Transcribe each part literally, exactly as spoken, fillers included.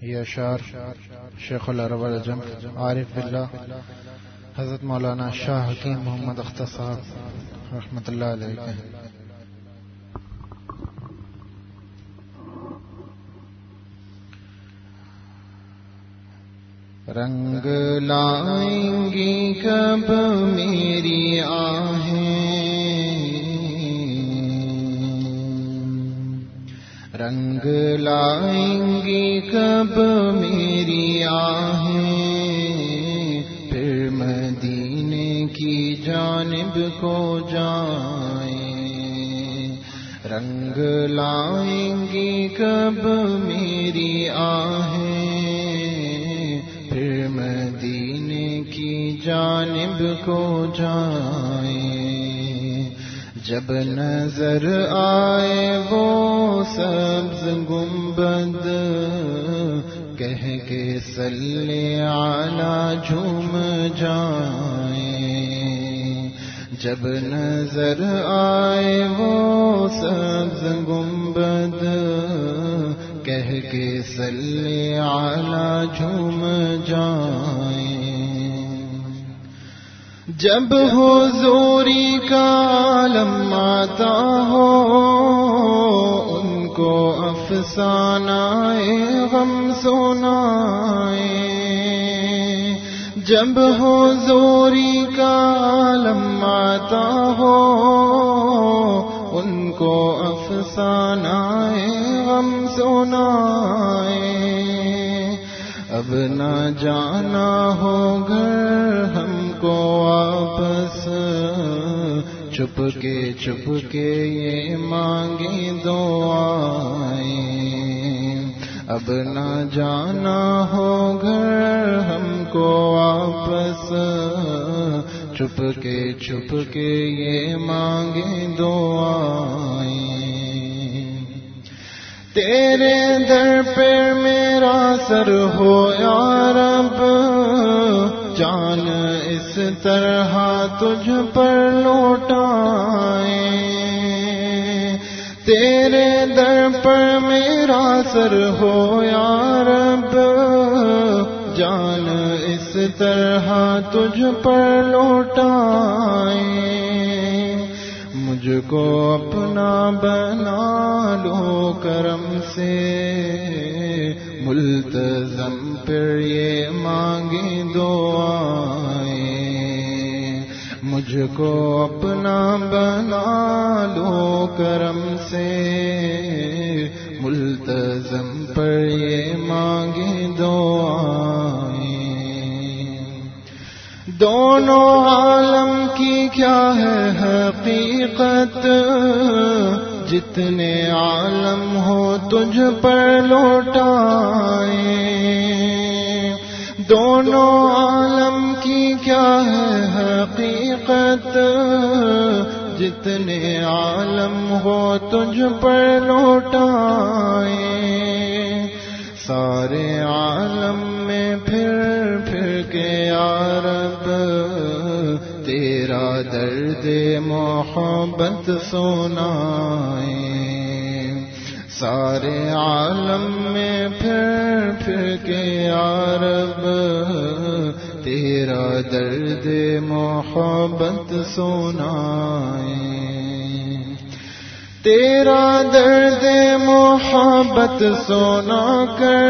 یہ اشعار شیخ العرب العجم عارف باللہ حضرت مولانا شاہ حکیم محمد اختر صاحب رحمۃ اللہ علیہ کے ہیں۔ رنگ لائیں گی کب میری آہیں، رنگ لائیں گی کب میری آہیں، پھر مدینے کی جانب کو جائیں، رنگ لائیں گی کب میری آہیں، پھر مدینے کی جانب کو جائیں، جب نظر آئے وہ سبز گنبد کہہ کے صلی علی جھوم جائیں، جب نظر آئے وہ سبز گنبد کہہ کے صلی علی جھوم جائیں، جب حضوری کا عالم آتا ہو ان کو افسانہ غم سنائیں، جب حضوری کا عالم آتا ہو ان کو افسانہ غم سنائیں، اب نہ جانا ہو گھر ہم کو واپس، چھپ کے چھپ کے یہ مانگیں دعائیں، اب نہ جانا ہو گھر ہم کو واپس، چھپ کے چھپ کے یہ مانگیں دعائیں، تیرے در پہ میرا سر ہو یا رب، جان اس طرح تجھ پر لوٹائیں، تیرے در پر میرا سر ہو یا رب، جان اس طرح تجھ پر لوٹائیں، مجھ کو اپنا بنا لو کرم سے، ملتزم پر یہ مانگیں دعائیں، مجھ کو اپنا بنا لو کرم سے، ملتزم پر یہ مانگیں دعائیں، دونوں عالم کی کیا ہے حقیقت، جتنے عالم ہو تجھ پر لوٹائیں، دونوں عالم کی کیا ہے حقیقت، جتنے عالم ہو تجھ پر لوٹائیں، سارے عالم میں پھر پھر کے یا رب تیرا درد محبت سنائیں، سارے عالم میں پھر پھر کے یا رب تیرا درد محبت سنائیں، تیرا درد محبت سنا کر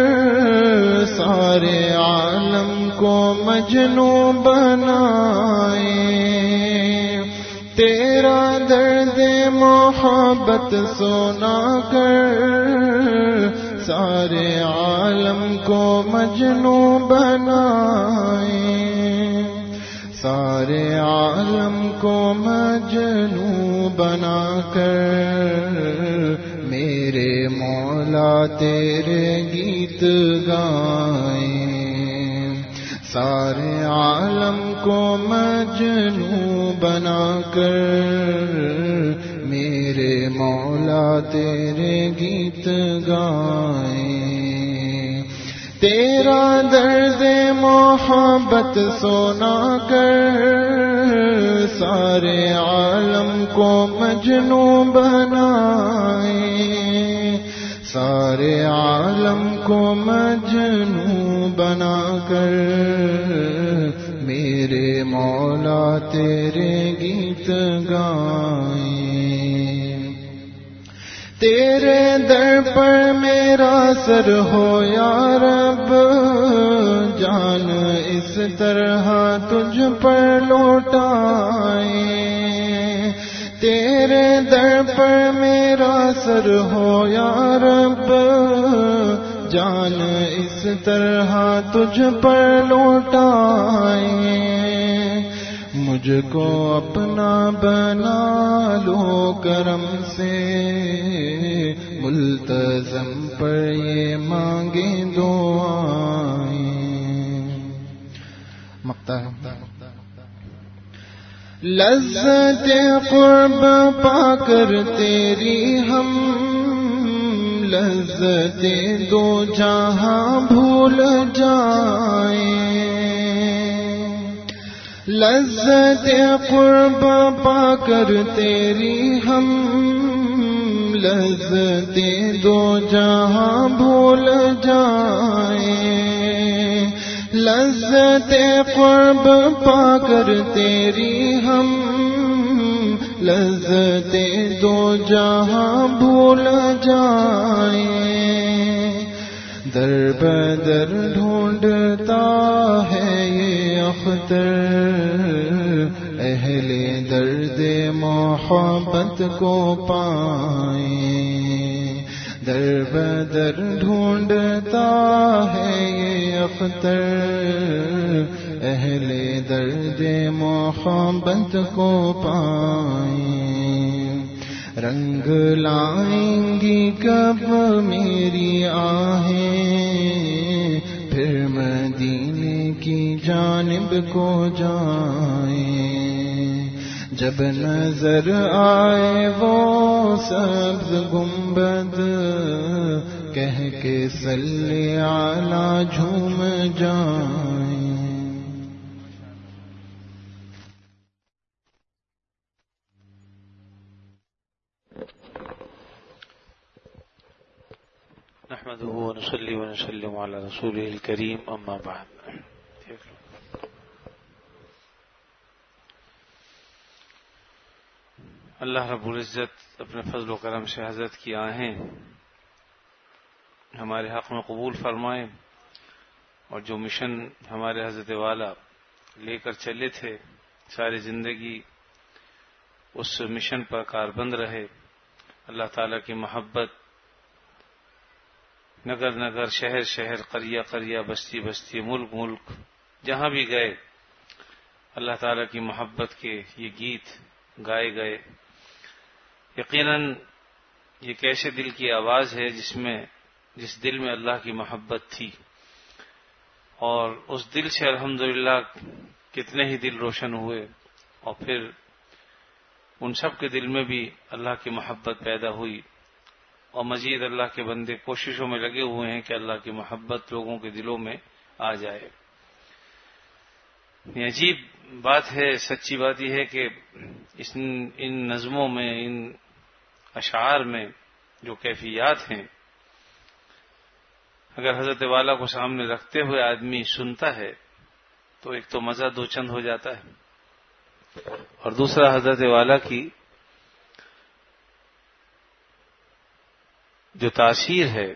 سارے عالم کو مجنوں بنائیں، تیرا درد محبت سنا کر سارے عالم کو مجنوں بنائیں، سارے عالم کو مجنوں بنا کر میرے مولا تیرے گیت گائیں، سارے عالم کو مجنوں بنا کر میرے مولا تیرے گیت گائیں، تیرا درد محبت سنا کر سارے عالم کو مجنوں بنائیں، سارے عالم کو مجنوں بنا کر میرے مولا تیرے گیت گائیں، تیرے در پر میرا سر ہو یا رب، جان اس طرح تجھ پر لوٹائیں، تیرے در پر میرا سر ہو یا رب، جان اس طرح تجھ پر لوٹائیں، مجھ کو اپنا بنا لو کرم سے، ملتزم پر یہ مانگے دعائیں۔ مقطع ہے۔ لذت قرب پا کر تیری ہم لذت دو جہاں بھول جائیں، لذت قرب پا کر تیری ہم لذت دو جہاں بھول جائیں، لذت قرب پا کر تیری ہم لذت دو جہاں بھول جائیں، در بدر ڈھونڈتا ہے یہ اختر اہل درد محبت کو پائیں، در بدر ڈھونڈتا ہے یہ اختر اہل درد محبت کو پائیں، رنگ لائیں گی کب میری آہیں، پھر مدینے کی جانب کو جائیں، جب نظر آئے وہ سبز گنبد کہہ کے صلی علی جھوم جائیں۔ نحمده ونصلي ونسلم على رسوله الكريم اما بعد۔ اللہ رب العزت اپنے فضل و کرم سے حضرت کی آہیں ہمارے حق میں قبول فرمائے، اور جو مشن ہمارے حضرت والا لے کر چلے تھے ساری زندگی اس مشن پر کاربند رہے۔ اللہ تعالیٰ کی محبت نگر نگر، شہر شہر، قریہ قریہ، بستی بستی، ملک ملک، جہاں بھی گئے اللہ تعالیٰ کی محبت کے یہ گیت گائے گئے۔ یقیناً یہ کیسے دل کی آواز ہے جس میں جس دل میں اللہ کی محبت تھی، اور اس دل سے الحمدللہ کتنے ہی دل روشن ہوئے، اور پھر ان سب کے دل میں بھی اللہ کی محبت پیدا ہوئی، اور مزید اللہ کے بندے کوششوں میں لگے ہوئے ہیں کہ اللہ کی محبت لوگوں کے دلوں میں آ جائے۔ یہ عجیب بات ہے، سچی بات یہ ہے کہ اس ان نظموں میں، ان اشعار میں جو کیفیات ہیں، اگر حضرت والا کو سامنے رکھتے ہوئے آدمی سنتا ہے تو ایک تو مزہ دو چند ہو جاتا ہے، اور دوسرا حضرت والا کی جو تاثیر ہے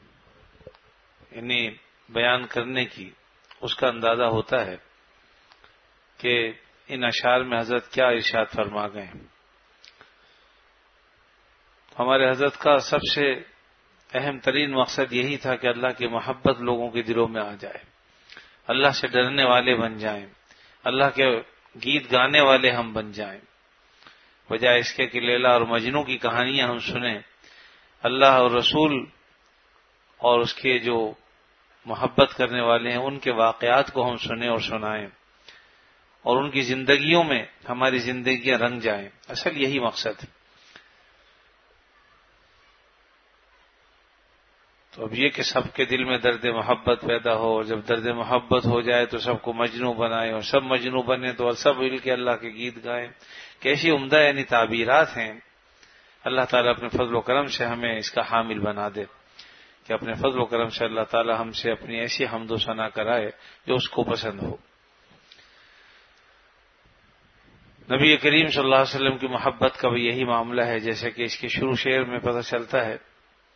انہیں بیان کرنے کی، اس کا اندازہ ہوتا ہے کہ ان اشعار میں حضرت کیا ارشاد فرما گئے ہیں۔ ہمارے حضرت کا سب سے اہم ترین مقصد یہی تھا کہ اللہ کی محبت لوگوں کے دلوں میں آ جائے، اللہ سے ڈرنے والے بن جائیں، اللہ کے گیت گانے والے ہم بن جائیں، بجائے اس کے کہ لیلا اور مجنوں کی کہانیاں ہم سنیں، اللہ اور رسول اور اس کے جو محبت کرنے والے ہیں ان کے واقعات کو ہم سنیں اور سنائیں، اور ان کی زندگیوں میں ہماری زندگیاں رنگ جائیں۔ اصل یہی مقصد ہے۔ تو اب یہ کہ سب کے دل میں درد محبت پیدا ہو، اور جب درد محبت ہو جائے تو سب کو مجنوں بنائے، اور سب مجنوں بنے تو سب مل کے اللہ کے گیت گائیں، کیسی عمدہ یعنی تعبیرات ہیں۔ اللہ تعالیٰ اپنے فضل و کرم سے ہمیں اس کا حامل بنا دے۔ کہ اپنے فضل و کرم سے اللہ تعالی ہم سے اپنی ایسی حمد و ثنا کرائے جو اس کو پسند ہو۔ نبی کریم صلی اللہ علیہ وسلم کی محبت کا بھی یہی معاملہ ہے، جیسے کہ اس کے شروع شعر میں پتہ چلتا ہے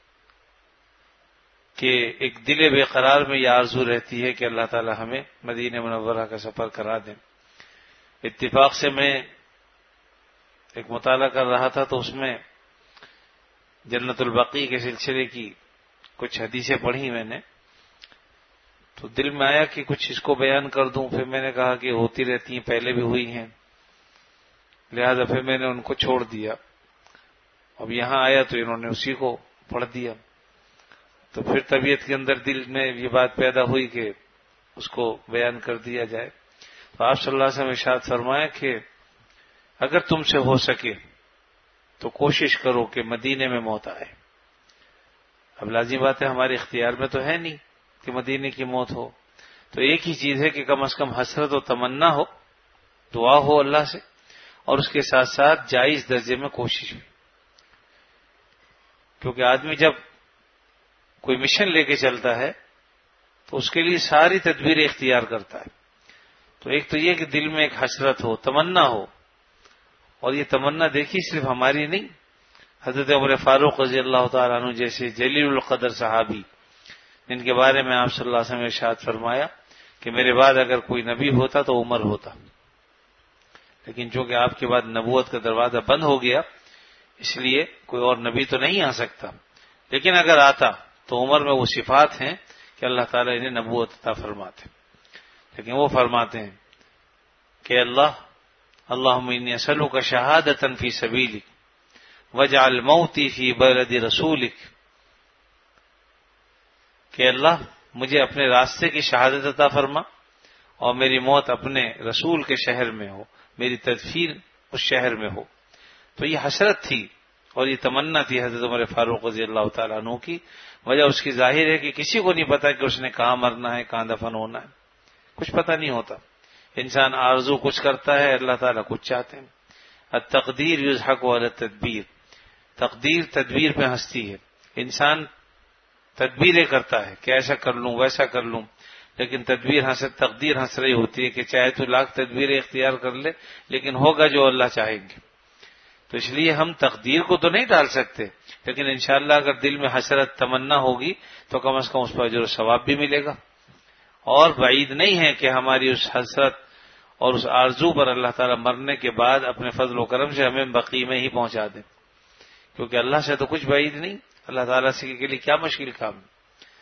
کہ ایک دل بے قرار میں یہ آرزو رہتی ہے کہ اللہ تعالی ہمیں مدینہ منورہ کا سفر کرا دیں۔ اتفاق سے میں ایک مطالعہ کر رہا تھا تو اس میں جنت البقیع کے سلسلے کی کچھ حدیثیں پڑھی میں نے، تو دل میں آیا کہ کچھ اس کو بیان کر دوں، پھر میں نے کہا کہ ہوتی رہتی ہیں، پہلے بھی ہوئی ہیں، لہذا پھر میں نے ان کو چھوڑ دیا۔ اب یہاں آیا تو انہوں نے اسی کو پڑھ دیا، تو پھر طبیعت کے اندر دل میں یہ بات پیدا ہوئی کہ اس کو بیان کر دیا جائے۔ تو آپ صلی اللہ علیہ وسلم ارشاد فرمایا کہ اگر تم سے ہو سکے تو کوشش کرو کہ مدینے میں موت آئے۔ اب لازمی بات ہے ہمارے اختیار میں تو ہے نہیں کہ مدینے کی موت ہو، تو ایک ہی چیز ہے کہ کم از کم حسرت و تمنا ہو، دعا ہو اللہ سے، اور اس کے ساتھ ساتھ جائز درجے میں کوشش بھی، کیونکہ آدمی جب کوئی مشن لے کے چلتا ہے تو اس کے لیے ساری تدبیریں اختیار کرتا ہے۔ تو ایک تو یہ کہ دل میں ایک حسرت ہو، تمنا ہو، اور یہ تمنا دیکھی صرف ہماری نہیں، حضرت عمر فاروق رضی اللہ تعالیٰ عنہ جیسے جلیل القدر صحابی جن کے بارے میں آپ صلی اللہ علیہ وسلم نے ارشاد فرمایا کہ میرے بعد اگر کوئی نبی ہوتا تو عمر ہوتا، لیکن چونکہ آپ کے بعد نبوت کا دروازہ بند ہو گیا اس لیے کوئی اور نبی تو نہیں آ سکتا، لیکن اگر آتا تو عمر میں وہ صفات ہیں کہ اللہ تعالیٰ انہیں نبوت عطا فرماتے، لیکن وہ فرماتے ہیں کہ اللہ اللہم انی اسألک شہادۃ فی سبیلک واجعل موتی فی بلد رسولک، کہ اللہ مجھے اپنے راستے کی شہادت عطا فرما اور میری موت اپنے رسول کے شہر میں ہو، میری تدفین اس شہر میں ہو۔ تو یہ حسرت تھی اور یہ تمنا تھی حضرت عمر فاروق رضی اللہ تعالیٰ عنہ کی۔ وجہ اس کی ظاہر ہے کہ کسی کو نہیں پتا کہ اس نے کہاں مرنا ہے، کہاں دفن ہونا ہے، کچھ پتہ نہیں ہوتا۔ انسان آرزو کچھ کرتا ہے، اللہ تعالیٰ کچھ چاہتے ہیں۔ التقدیر یضحک علی التدبیر، تقدیر تدبیر پہ ہنستی ہے۔ انسان تدبیریں کرتا ہے کہ ایسا کر لوں ویسا کر لوں، لیکن تدبیر ہنس تقدیر ہنس رہی ہوتی ہے کہ چاہے تو لاکھ تدبیریں اختیار کر لے لیکن ہوگا جو اللہ چاہیں گے۔ تو اس لیے ہم تقدیر کو تو نہیں ڈال سکتے، لیکن انشاءاللہ اگر دل میں حسرت تمنا ہوگی تو کم از کم اس پر اجر و ثواب بھی ملے گا، اور بعید نہیں ہے کہ ہماری اس حسرت اور اس آرزو پر اللہ تعالیٰ مرنے کے بعد اپنے فضل و کرم سے ہمیں بقیع میں ہی پہنچا دیں، کیونکہ اللہ سے تو کچھ بعید نہیں، اللہ تعالیٰ سے کے لیے کیا مشکل کام ہے۔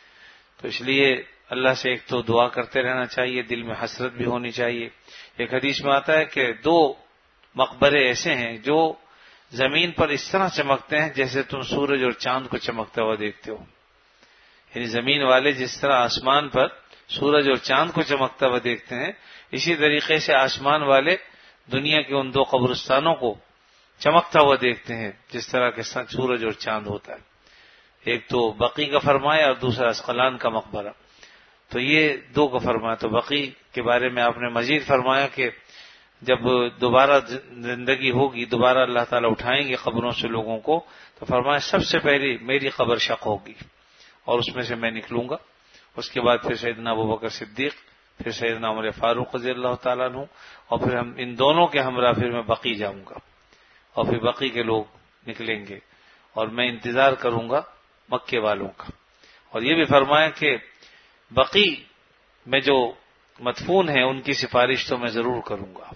تو اس لیے اللہ سے ایک تو دعا کرتے رہنا چاہیے، دل میں حسرت بھی ہونی چاہیے۔ ایک حدیث میں آتا ہے کہ دو مقبرے ایسے ہیں جو زمین پر اس طرح چمکتے ہیں جیسے تم سورج اور چاند کو چمکتا ہوا دیکھتے ہو، یعنی زمین والے جس طرح آسمان پر سورج اور چاند کو چمکتا ہوا دیکھتے ہیں، اسی طریقے سے آسمان والے دنیا کے ان دو قبرستانوں کو چمکتا ہوا دیکھتے ہیں جس طرح کے سورج اور چاند ہوتا ہے۔ ایک تو بقیع کا فرمایا اور دوسرا اسقلان کا مقبرہ، تو یہ دو کا فرمایا۔ تو بقیع کے بارے میں آپ نے مزید فرمایا کہ جب دوبارہ زندگی ہوگی، دوبارہ اللہ تعالیٰ اٹھائیں گے قبروں سے لوگوں کو، تو فرمایا سب سے پہلی میری قبر شق ہوگی اور اس میں سے میں نکلوں گا، اس کے بعد پھر سیدنا ابوبکر صدیق، پھر سیدنا عمر فاروق رضی اللہ تعالیٰ عنہ، اور پھر ہم ان دونوں کے ہمراہ پھر میں بقیع جاؤں گا، اور پھر بقیع کے لوگ نکلیں گے اور میں انتظار کروں گا مکے والوں کا۔ اور یہ بھی فرمایا کہ بقیع میں جو مدفون ہیں ان کی سفارش تو میں ضرور کروں گا۔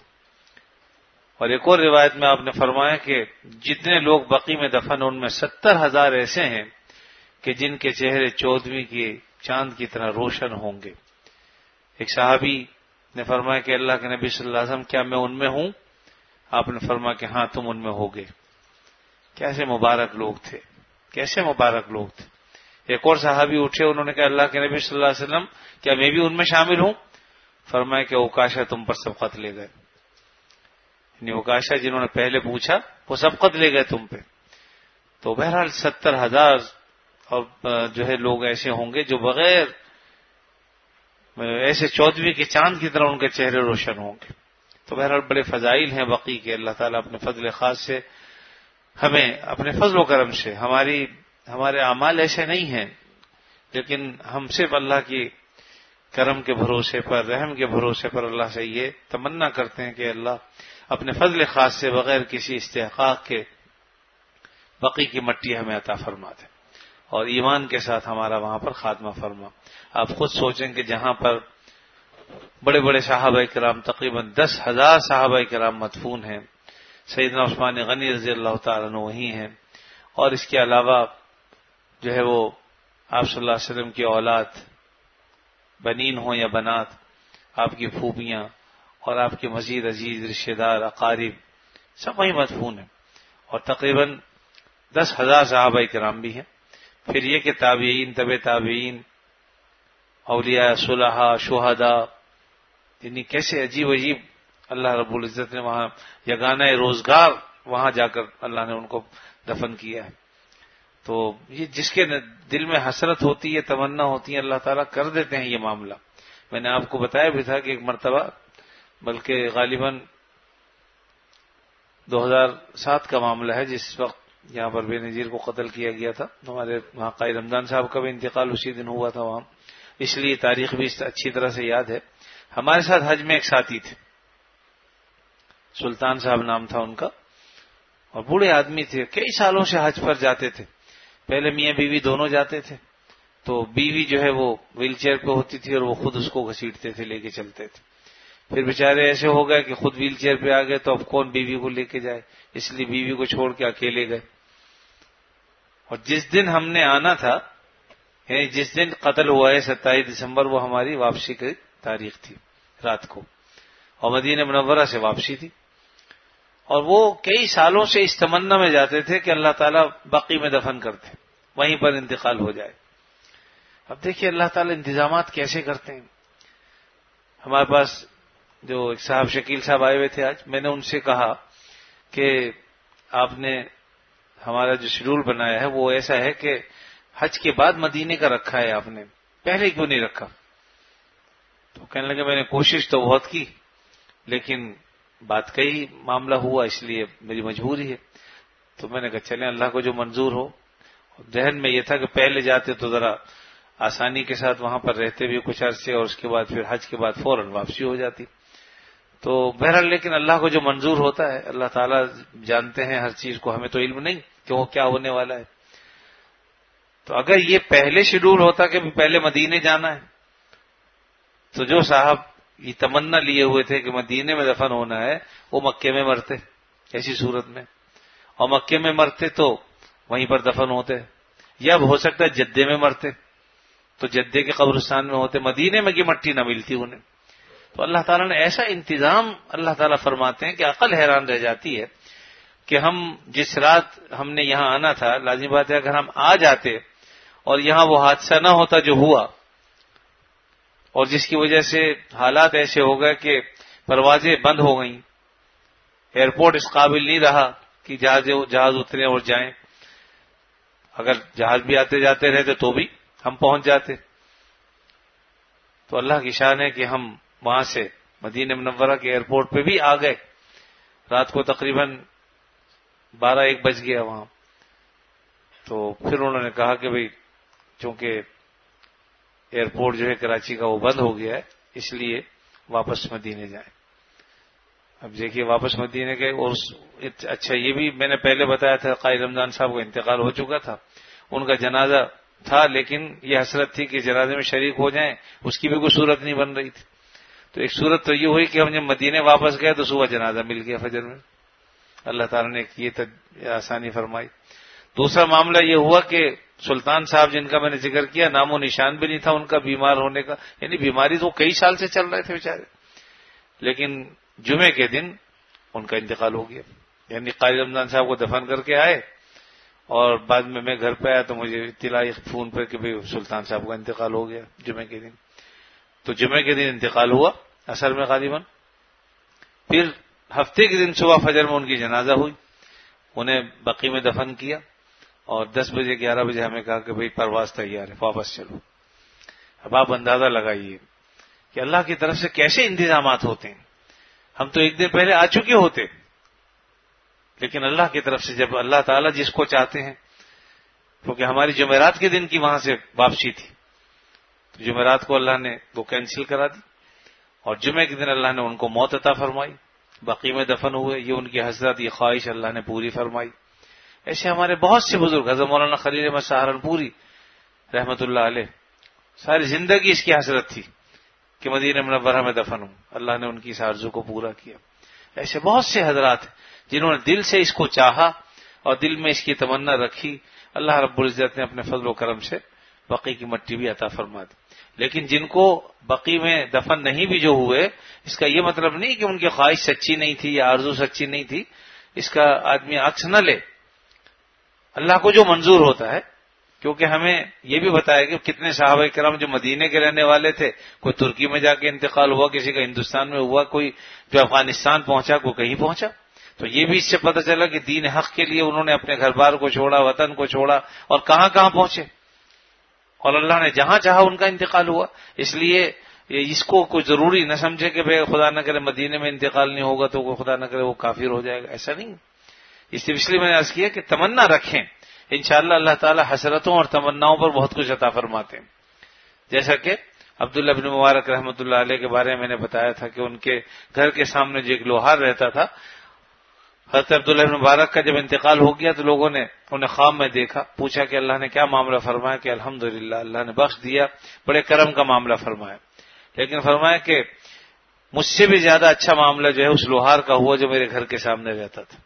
اور ایک اور روایت میں آپ نے فرمایا کہ جتنے لوگ بقیع میں دفن ان میں ستر ہزار ایسے ہیں کہ جن کے چہرے چودھویں کے چاند کی طرح روشن ہوں گے۔ ایک صحابی نے فرمایا کہ اللہ کے نبی صلی اللہ علیہ وسلم کیا میں ان میں ہوں؟ آپ نے فرمایا کہ ہاں تم ان میں ہوگے۔ کیسے مبارک لوگ تھے، کیسے مبارک لوگ تھے۔ ایک اور صحابی اٹھے، انہوں نے کہا اللہ کے نبی صلی اللہ علیہ وسلم کیا میں بھی ان میں شامل ہوں؟ فرمایا کہ اوکاشا تم پر سبقت لے گئے، یعنی اوکاشا جنہوں نے پہلے پوچھا وہ سبقت لے گئے تم پہ۔ تو بہرحال ستر ہزار اور جو ہے لوگ ایسے ہوں گے جو بغیر ایسے چودھویں کے چاند کی طرح ان کے چہرے روشن ہوں گے۔ تو بہرحال بڑے فضائل ہیں بقیع کے، اللہ تعالیٰ اپنے فضل خاص سے ہمیں اپنے فضل و کرم سے، ہماری ہمارے اعمال ایسے نہیں ہیں لیکن ہم صرف اللہ کی کرم کے بھروسے پر، رحم کے بھروسے پر اللہ سے یہ تمنا کرتے ہیں کہ اللہ اپنے فضل خاص سے بغیر کسی استحقاق کے بقی کی مٹی ہمیں عطا فرما دے اور ایمان کے ساتھ ہمارا وہاں پر خاتمہ فرما۔ آپ خود سوچیں کہ جہاں پر بڑے بڑے صحابہ کرام، تقریباً دس ہزار صحابہ کرام مدفون ہیں، سیدنا عثمان غنی رضی اللہ تعالیٰ عنہ وہی ہیں، اور اس کے علاوہ جو ہے وہ آپ صلی اللہ علیہ وسلم کی اولاد، بنین ہوں یا بنات، آپ کی پھوپھیاں اور آپ کے مزید عزیز رشتہ دار اقارب سب وہیں مدفون ہیں، اور تقریباً دس ہزار صحابہ کرام بھی ہیں۔ پھر یہ کہ تابعین، طب تابعین، اولیاء، صلحاء، شہداء، یعنی کیسے عجیب عجیب اللہ رب العزت نے وہاں یگانہ روزگار وہاں جا کر اللہ نے ان کو دفن کیا ہے۔ تو یہ جس کے دل میں حسرت ہوتی ہے، تمنا ہوتی ہے، اللہ تعالیٰ کر دیتے ہیں یہ معاملہ۔ میں نے آپ کو بتایا بھی تھا کہ ایک مرتبہ، بلکہ غالباً دو ہزار سات کا معاملہ ہے، جس وقت یہاں پر بے نظیر کو قتل کیا گیا تھا، ہمارے وہاں قائد رمضان صاحب کا بھی انتقال اسی دن ہوا تھا وہاں، اس لیے تاریخ بھی اچھی طرح سے یاد ہے۔ ہمارے ساتھ حج میں ایک ساتھی تھے، سلطان صاحب نام تھا ان کا، اور بوڑھے آدمی تھے، کئی سالوں سے حج پر جاتے تھے۔ پہلے میاں بیوی دونوں جاتے تھے، تو بیوی جو ہے وہ ویل چیئر پہ ہوتی تھی اور وہ خود اس کو گھسیٹتے تھے، لے کے چلتے تھے۔ پھر بیچارے ایسے ہو گئے کہ خود ویل چیئر پہ آ گئے، تو اب کون بیوی کو لے کے جائے، اس لیے بیوی کو چھوڑ کے اکیلے گئے۔ اور جس دن ہم نے آنا تھا، یعنی جس دن قتل ہوا ہے ستائیس دسمبر، وہ ہماری واپسی کی تاریخ تھی رات کو، اور مدینہ منورہ سے واپسی تھی، اور وہ کئی سالوں سے اس تمنا میں جاتے تھے کہ اللہ تعالیٰ بقی میں دفن کرتے، وہیں پر انتقال ہو جائے۔ اب دیکھیے اللہ تعالیٰ انتظامات کیسے کرتے ہیں۔ ہمارے پاس جو ایک صاحب شکیل صاحب آئے ہوئے تھے آج، میں نے ان سے کہا کہ آپ نے ہمارا جو شیڈول بنایا ہے وہ ایسا ہے کہ حج کے بعد مدینے کا رکھا ہے، آپ نے پہلے کیوں نہیں رکھا؟ تو کہنے لگے میں نے کوشش تو بہت کی، لیکن بات کئی معاملہ ہوا، اس لیے میری مجبوری ہے۔ تو میں نے کہا چلیں اللہ کو جو منظور ہو۔ ذہن میں یہ تھا کہ پہلے جاتے تو ذرا آسانی کے ساتھ وہاں پر رہتے بھی کچھ عرصے، اور اس کے بعد پھر حج کے بعد فوراً واپسی ہو جاتی۔ تو بہرحال لیکن اللہ کو جو منظور ہوتا ہے، اللہ تعالیٰ جانتے ہیں ہر چیز کو، ہمیں تو علم نہیں کہ وہ کیا ہونے والا ہے۔ تو اگر یہ پہلے شیڈول ہوتا کہ پہلے مدینے جانا ہے، تو جو صاحب یہ تمنا لیے ہوئے تھے کہ مدینے میں دفن ہونا ہے، وہ مکے میں مرتے ایسی صورت میں، اور مکے میں مرتے تو وہیں پر دفن ہوتے، یا اب ہو سکتا ہے جدے میں مرتے تو جدے کے قبرستان میں ہوتے، مدینے میں کی مٹی نہ ملتی انہیں۔ تو اللہ تعالیٰ نے ایسا انتظام اللہ تعالیٰ فرماتے ہیں کہ عقل حیران رہ جاتی ہے کہ ہم جس رات ہم نے یہاں آنا تھا، لازمی بات ہے اگر ہم آ جاتے اور یہاں وہ حادثہ نہ ہوتا جو ہوا، اور جس کی وجہ سے حالات ایسے ہو گئے کہ پروازیں بند ہو گئیں، ایئرپورٹ اس قابل نہیں رہا کہ جہاز جہاز اتریں اور جائیں، اگر جہاز بھی آتے جاتے رہتے تو بھی ہم پہنچ جاتے۔ تو اللہ کی شان ہے کہ ہم وہاں سے مدینہ منورہ کے ایئرپورٹ پہ بھی آ گئے، رات کو تقریباً بارہ ایک بج گیا وہاں۔ تو پھر انہوں نے کہا کہ بھئی چونکہ ایئرپورٹ جو ہے کراچی کا وہ بند ہو گیا ہے، اس لیے واپس مدینے جائیں۔ اب دیکھیے واپس مدینے گئے، اور اچھا یہ بھی میں نے پہلے بتایا تھا قائد رمضان صاحب کا انتقال ہو چکا تھا، ان کا جنازہ تھا، لیکن یہ حسرت تھی کہ جنازے میں شریک ہو جائیں، اس کی بھی کوئی صورت نہیں بن رہی تھی۔ تو ایک صورت تو یہ ہوئی کہ ہم جب مدینے واپس گئے تو صبح جنازہ مل گیا فجر میں، اللہ تعالیٰ نے یہ آسانی فرمائی۔ دوسرا معاملہ یہ ہوا کہ سلطان صاحب جن کا میں نے ذکر کیا، نام و نشان بھی نہیں تھا ان کا بیمار ہونے کا، یعنی بیماری تو کئی سال سے چل رہے تھے بیچارے، لیکن جمعے کے دن ان کا انتقال ہو گیا۔ یعنی قائد رمضان صاحب کو دفن کر کے آئے، اور بعد میں میں گھر پہ آیا تو مجھے اطلاع آئی فون پر کہ بھئی سلطان صاحب کا انتقال ہو گیا جمعے کے دن۔ تو جمعے کے دن انتقال ہوا اثر میں غالباً، پھر ہفتے کے دن صبح فجر میں ان کی جنازہ ہوئی، انہیں بقی میں دفن کیا، اور دس بجے گیارہ بجے ہمیں کہا کہ بھئی پرواز تیار ہے، واپس چلو۔ اب آپ اندازہ لگائیے کہ اللہ کی طرف سے کیسے انتظامات ہوتے ہیں۔ ہم تو ایک دن پہلے آ چکے ہوتے، لیکن اللہ کی طرف سے جب اللہ تعالیٰ جس کو چاہتے ہیں، کیونکہ ہماری جمعرات کے دن کی وہاں سے واپسی تھی، تو جمعرات کو اللہ نے وہ کینسل کرا دی اور جمعے کے دن اللہ نے ان کو موت عطا فرمائی، بقیع میں دفن ہوئے. یہ ان کی حسرت، یہ خواہش اللہ نے پوری فرمائی. ایسے ہمارے بہت سے بزرگ، حضرت مولانا خلیل احمد سہارنپوری رحمت اللہ علیہ، ساری زندگی اس کی حسرت تھی کہ مدینہ منورہ میں دفن ہوں. اللہ نے ان کی اس آرزو کو پورا کیا. ایسے بہت سے حضرات ہیں جنہوں نے دل سے اس کو چاہا اور دل میں اس کی تمنا رکھی. اللہ رب العزت نے اپنے فضل و کرم سے بقیع کی مٹی بھی عطا فرما دی. لیکن جن کو بقیع میں دفن نہیں بھی جو ہوئے، اس کا یہ مطلب نہیں کہ ان کی خواہش سچی نہیں تھی یا آرزو سچی نہیں تھی. اس کا آدمی عکس نہ لے. اللہ کو جو منظور ہوتا ہے، کیونکہ ہمیں یہ بھی بتایا کہ کتنے صحابہ کرام جو مدینے کے رہنے والے تھے، کوئی ترکی میں جا کے انتقال ہوا، کسی کا ہندوستان میں ہوا، کوئی جو افغانستان پہنچا، کوئی کہیں پہنچا. تو یہ بھی اس سے پتہ چلا کہ دین حق کے لیے انہوں نے اپنے گھر بار کو چھوڑا، وطن کو چھوڑا اور کہاں کہاں پہنچے، اور اللہ نے جہاں چاہا ان کا انتقال ہوا. اس لیے اس کو کوئی ضروری نہ سمجھے کہ بھائی خدا نہ کرے مدینے میں انتقال نہیں ہوگا تو خدا نہ کرے وہ کافر ہو جائے گا. ایسا نہیں. اس لیے میں نے عرض کیا کہ تمنا رکھیں، انشاءاللہ اللہ تعالی حسرتوں اور تمناؤں پر بہت کچھ عطا فرماتے ہیں. جیسا کہ عبداللہ بن مبارک رحمۃ اللہ علیہ کے بارے میں میں نے بتایا تھا کہ ان کے گھر کے سامنے جو ایک لوہار رہتا تھا، حضرت عبداللہ بن مبارک کا جب انتقال ہو گیا تو لوگوں نے انہیں خواب میں دیکھا، پوچھا کہ اللہ نے کیا معاملہ فرمایا، کہ الحمدللہ اللہ نے بخش دیا، بڑے کرم کا معاملہ فرمایا. لیکن فرمایا کہ مجھ سے بھی زیادہ اچھا معاملہ جو ہے اس لوہار کا ہوا جو میرے گھر کے سامنے رہتا تھا.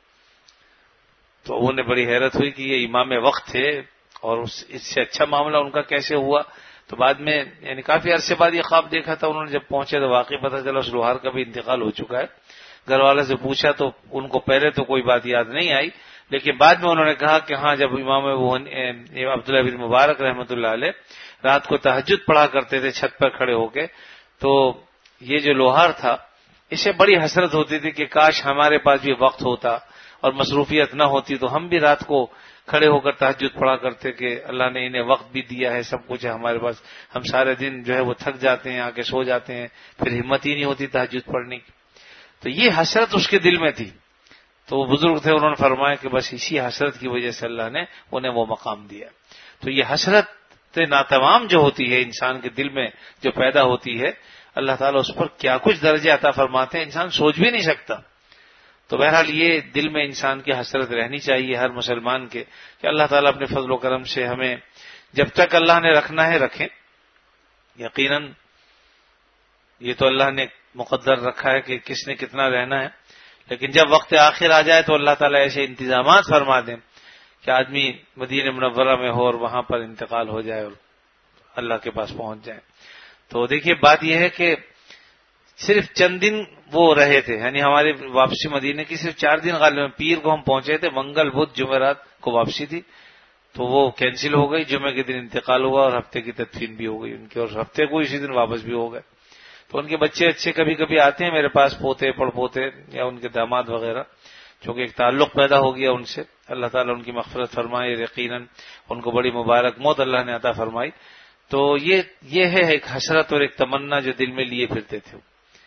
تو انہیں بڑی حیرت ہوئی کہ یہ امام وقت تھے اور اس سے اچھا معاملہ ان کا کیسے ہوا. تو بعد میں یعنی کافی عرصے بعد یہ خواب دیکھا تھا انہوں نے، جب پہنچے تو واقعی پتہ چلا اس لوہار کا بھی انتقال ہو چکا ہے. گھر والے سے پوچھا تو ان کو پہلے تو کوئی بات یاد نہیں آئی، لیکن بعد میں انہوں نے کہا کہ ہاں جب امام عبداللہ بن مبارک رحمۃ اللہ علیہ رات کو تہجد پڑھا کرتے تھے چھت پر کھڑے ہو کے، تو یہ جو لوہار تھا اسے بڑی حسرت ہوتی تھی کہ کاش ہمارے پاس بھی وقت ہوتا اور مصروفیت نہ ہوتی تو ہم بھی رات کو کھڑے ہو کر تہجد پڑھا کرتے کہ اللہ نے انہیں وقت بھی دیا ہے، سب کچھ ہے ہمارے پاس. ہم سارے دن جو ہے وہ تھک جاتے ہیں، آ کے سو جاتے ہیں، پھر ہمت ہی نہیں ہوتی تہجد پڑھنے کی. تو یہ حسرت اس کے دل میں تھی. تو وہ بزرگ تھے، انہوں نے فرمایا کہ بس اسی حسرت کی وجہ سے اللہ نے انہیں وہ مقام دیا. تو یہ حسرت ناتمام جو ہوتی ہے انسان کے دل میں جو پیدا ہوتی ہے، اللہ تعالیٰ اس پر کیا کچھ درجے عطا فرماتے ہیں انسان سوچ بھی نہیں سکتا. تو بہرحال یہ دل میں انسان کی حسرت رہنی چاہیے ہر مسلمان کے کہ اللہ تعالیٰ اپنے فضل و کرم سے ہمیں جب تک اللہ نے رکھنا ہے رکھیں. یقیناً یہ تو اللہ نے مقدر رکھا ہے کہ کس نے کتنا رہنا ہے، لیکن جب وقت آخر آ جائے تو اللہ تعالیٰ ایسے انتظامات فرما دیں کہ آدمی مدینہ منورہ میں ہو اور وہاں پر انتقال ہو جائے اور اللہ کے پاس پہنچ جائے. تو دیکھیے بات یہ ہے کہ صرف چند دن وہ رہے تھے، یعنی ہماری واپسی مدینے کی صرف چار دن غالباً پیر کو ہم پہنچے تھے، منگل بدھ جمعرات کو واپسی تھی، تو وہ کینسل ہو گئی. جمعے کے دن انتقال ہوا اور ہفتے کی تدفین بھی ہو گئی ان کی، اور ہفتے کو اسی دن واپس بھی ہو گئے. تو ان کے بچے اچھے کبھی کبھی آتے ہیں میرے پاس، پوتے پڑ پوتے یا ان کے داماد وغیرہ، چونکہ ایک تعلق پیدا ہو گیا ان سے. اللہ تعالیٰ ان کی مغفرت فرمائے، یقیناً ان کو بڑی مبارک موت اللہ نے عطا فرمائی. تو یہ یہ ہے ایک حسرت اور ایک تمنا جو دل میں لیے پھرتے تھے.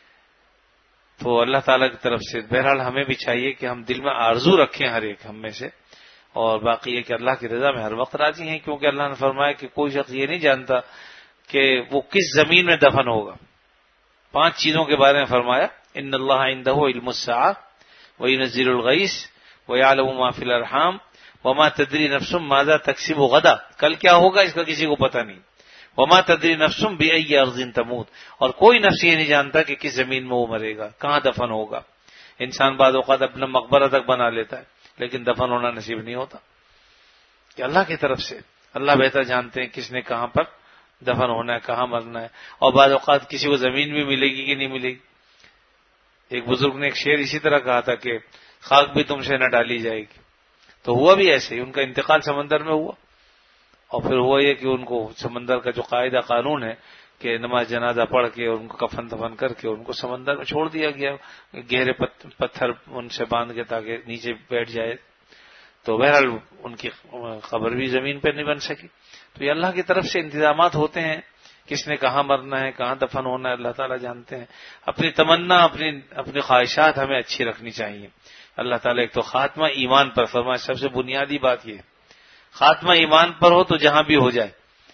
تو اللہ تعالیٰ کی طرف سے بہرحال ہمیں بھی چاہیے کہ ہم دل میں آرزو رکھیں ہر ایک ہم میں سے، اور باقی یہ کہ اللہ کی رضا میں ہر وقت راضی ہیں، کیونکہ اللہ نے فرمایا کہ کوئی شخص یہ نہیں جانتا کہ وہ کس زمین میں دفن ہوگا. پانچ چیزوں کے بارے میں فرمایا، ان اللہ عندہ علم الساعۃ وینزل الغیث ویعلم ما فی الارحام وما تدری نفس ماذا تکسب غدا. کل کیا ہوگا اس کا کسی کو پتہ نہیں. وما تدری نفس بأی ارض تموت، اور کوئی نفس یہ نہیں جانتا کہ کس زمین میں وہ مرے گا، کہاں دفن ہوگا. انسان بعض اوقات اپنا مقبرہ تک بنا لیتا ہے لیکن دفن ہونا نصیب نہیں ہوتا. کہ اللہ کی طرف سے اللہ بہتر جانتے ہیں کس نے کہاں پر دفن ہونا ہے، کہاں مرنا ہے. اور بعض اوقات کسی کو زمین بھی ملے گی کہ نہیں ملے گی. ایک بزرگ نے ایک شعر اسی طرح کہا تھا کہ خاک بھی تم سے نہ ڈالی جائے گی. تو ہوا بھی ایسے ہی، ان کا انتقال سمندر میں ہوا، اور پھر ہوا یہ کہ ان کو سمندر کا جو قاعدہ قانون ہے کہ نماز جنازہ پڑھ کے اور ان کو کفن دفن کر کے ان کو سمندر میں چھوڑ دیا گیا، گہرے پتھر ان سے باندھ کے تاکہ نیچے بیٹھ جائے. تو بہرحال ان کی قبر بھی زمین پہ نہیں بن سکی. تو یہ اللہ کی طرف سے انتظامات ہوتے ہیں، کس نے کہاں مرنا ہے، کہاں دفن ہونا ہے، اللہ تعالیٰ جانتے ہیں. اپنی تمنا اپنی اپنی خواہشات ہمیں اچھی رکھنی چاہیے. اللہ تعالیٰ ایک تو خاتمہ ایمان پر فرمائے، سب سے بنیادی بات یہ ہے خاتمہ ایمان پر ہو تو جہاں بھی ہو جائے.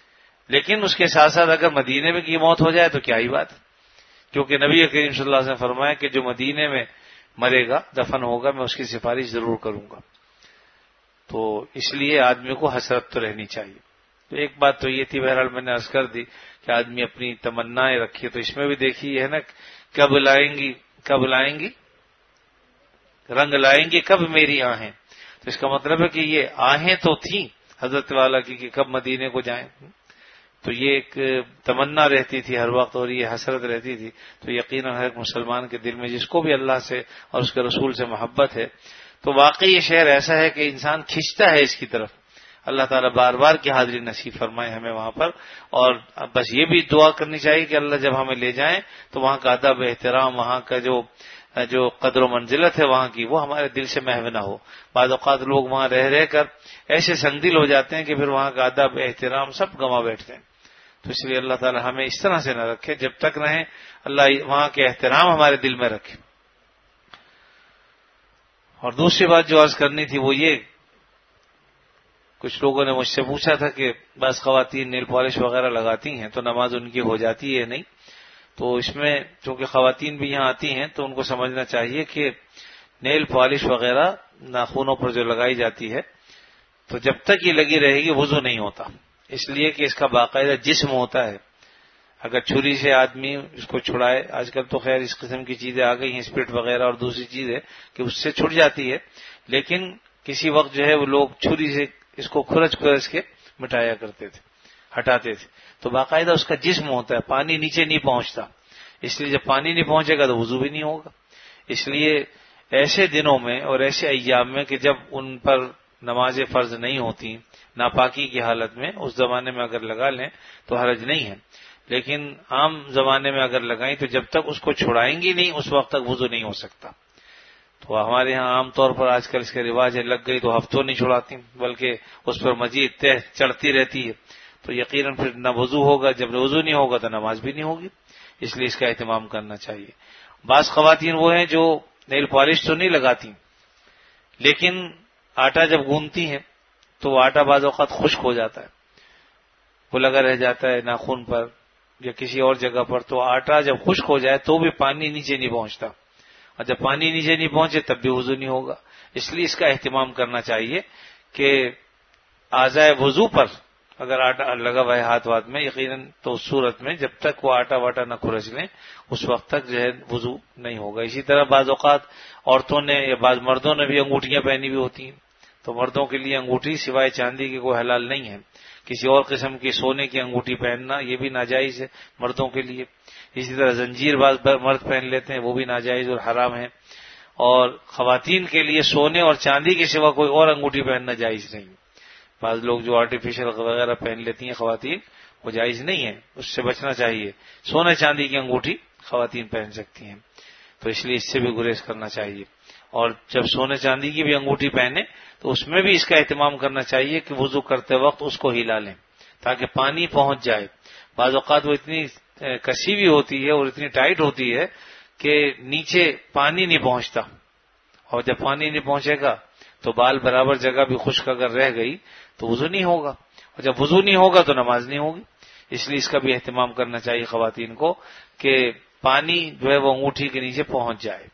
لیکن اس کے ساتھ ساتھ اگر مدینے میں کی موت ہو جائے تو کیا ہی بات ہے، کیونکہ نبی کریم صلی اللہ علیہ وسلم نے فرمایا کہ جو مدینے میں مرے گا، دفن ہوگا، میں اس کی سفارش ضرور کروں گا۔ تو اس لیے آدمی کو حسرت تو رہنی چاہیے۔ تو ایک بات تو یہ تھی، بہرحال میں نے عرض کر دی کہ آدمی اپنی تمنائیں رکھے، تو اس میں بھی دیکھیے ہے نا، کب لائیں گی کب لائیں گی رنگ لائیں گی کب میری آہیں، تو اس کا مطلب ہے کہ یہ آہیں تو تھیں حضرت والا کی کہ کب مدینے کو جائیں، تو یہ ایک تمنا رہتی تھی ہر وقت اور یہ حسرت رہتی تھی۔ تو یقیناً ہر مسلمان کے دل میں جس کو بھی اللہ سے اور اس کے رسول سے محبت ہے، تو واقعی یہ شہر ایسا ہے کہ انسان کھنچتا ہے اس کی طرف۔ اللہ تعالیٰ بار بار کی حاضری نصیب فرمائے ہمیں وہاں پر، اور بس یہ بھی دعا کرنی چاہیے کہ اللہ جب ہمیں لے جائیں تو وہاں کا ادب احترام، وہاں کا جو جو قدر و منزلت ہے وہاں کی، وہ ہمارے دل سے محو نہ ہو۔ بعض اوقات لوگ وہاں رہ رہ کر ایسے سنگدل ہو جاتے ہیں کہ پھر وہاں کا ادب احترام سب گنوا بیٹھتے ہیں۔ تو اس لیے اللہ تعالیٰ ہمیں اس طرح سے نہ رکھے، جب تک رہیں اللہ وہاں کے احترام ہمارے دل میں رکھے۔ اور دوسری بات جو عرض کرنی تھی وہ یہ، کچھ لوگوں نے مجھ سے پوچھا تھا کہ بعض خواتین نیل پالش وغیرہ لگاتی ہیں تو نماز ان کی ہو جاتی ہے نہیں؟ تو اس میں چونکہ خواتین بھی یہاں آتی ہیں تو ان کو سمجھنا چاہیے کہ نیل پالش وغیرہ ناخنوں پر جو لگائی جاتی ہے تو جب تک یہ لگی رہے گی وضو نہیں ہوتا، اس لیے کہ اس کا باقاعدہ جسم ہوتا ہے۔ اگر چھری سے آدمی اس کو چھڑائے، آج کل تو خیر اس قسم کی چیزیں آ گئی ہیں، اسپرٹ وغیرہ اور دوسری چیزیں کہ اس سے چھٹ جاتی ہے، لیکن کسی وقت جو ہے وہ لوگ چھری سے اس کو کھرچ کھرچ کے مٹایا کرتے تھے، ہٹاتے تھے۔ تو باقاعدہ اس کا جسم ہوتا ہے، پانی نیچے نہیں پہنچتا، اس لیے جب پانی نہیں پہنچے گا تو وضو بھی نہیں ہوگا۔ اس لیے ایسے دنوں میں اور ایسے ایام میں کہ جب ان پر نماز فرض نہیں ہوتی، ناپاکی کی حالت میں، اس زمانے میں اگر لگا لیں تو حرج نہیں ہے، لیکن عام زمانے میں اگر لگائیں تو جب تک اس کو چھڑائیں گی نہیں اس وقت تک وضو نہیں ہو سکتا۔ تو ہمارے ہاں عام طور پر آج کل اس کے رواج ہے، لگ گئی تو ہفتوں نہیں چھڑاتی، بلکہ اس پر مزید تہ چڑھتی رہتی ہے، تو یقیناً پھر نہ وضو ہوگا، جب وضو نہیں ہوگا تو نماز بھی نہیں ہوگی، اس لیے اس کا اہتمام کرنا چاہیے۔ بعض خواتین وہ ہیں جو نیل پالش تو نہیں لگاتی، لیکن آٹا جب گوندتی ہیں تو وہ آٹا بعض اوقات خشک ہو جاتا ہے، وہ لگا رہ جاتا ہے ناخن پر یا کسی اور جگہ پر، تو آٹا جب خشک ہو جائے تو بھی پانی نیچے نہیں پہنچتا، اور جب پانی نیچے نہیں پہنچے تب بھی وضو نہیں ہوگا۔ اس لیے اس کا اہتمام کرنا چاہیے کہ اعضائے وضو پر اگر آٹا لگا ہوا ہے ہاتھ واتھ میں، یقیناً تو اس صورت میں جب تک وہ آٹا واٹا نہ کھرچ لیں اس وقت تک جو ہے وضو نہیں ہوگا۔ اسی طرح بعض اوقات عورتوں نے یا بعض مردوں نے بھی انگوٹھیاں پہنی ہوئی ہوتی ہیں، تو مردوں کے لیے انگوٹھی سوائے چاندی کی کوئی حلال نہیں ہے، کسی اور قسم کی سونے کی انگوٹھی پہننا یہ بھی ناجائز ہے مردوں کے لیے۔ اسی طرح زنجیر بعض مرد پہن لیتے ہیں، وہ بھی ناجائز اور حرام ہے، اور خواتین کے لیے سونے اور چاندی کے سوا کوئی اور انگوٹھی پہننا جائز نہیں۔ بعض لوگ جو آرٹیفیشل وغیرہ پہن لیتی ہیں خواتین، وہ جائز نہیں ہے، اس سے بچنا چاہیے۔ سونے چاندی کی انگوٹھی خواتین پہن سکتی ہیں، تو اس لیے اس سے بھی گریز کرنا چاہیے۔ اور جب سونے چاندی کی بھی انگوٹھی پہنے تو اس میں بھی اس کا اہتمام کرنا چاہیے کہ وضو کرتے وقت اس کو ہلا لیں تاکہ پانی پہنچ جائے۔ بعض اوقات وہ اتنی کسی ہوئی ہوتی ہے اور اتنی ٹائٹ ہوتی ہے کہ نیچے پانی نہیں پہنچتا، اور جب پانی نہیں پہنچے گا تو بال برابر جگہ بھی خشک اگر رہ گئی تو وضو نہیں ہوگا، اور جب وضو نہیں ہوگا تو نماز نہیں ہوگی۔ اس لیے اس کا بھی اہتمام کرنا چاہیے خواتین کو کہ پانی جو ہے وہ انگوٹھی کے نیچے پہنچ جائے۔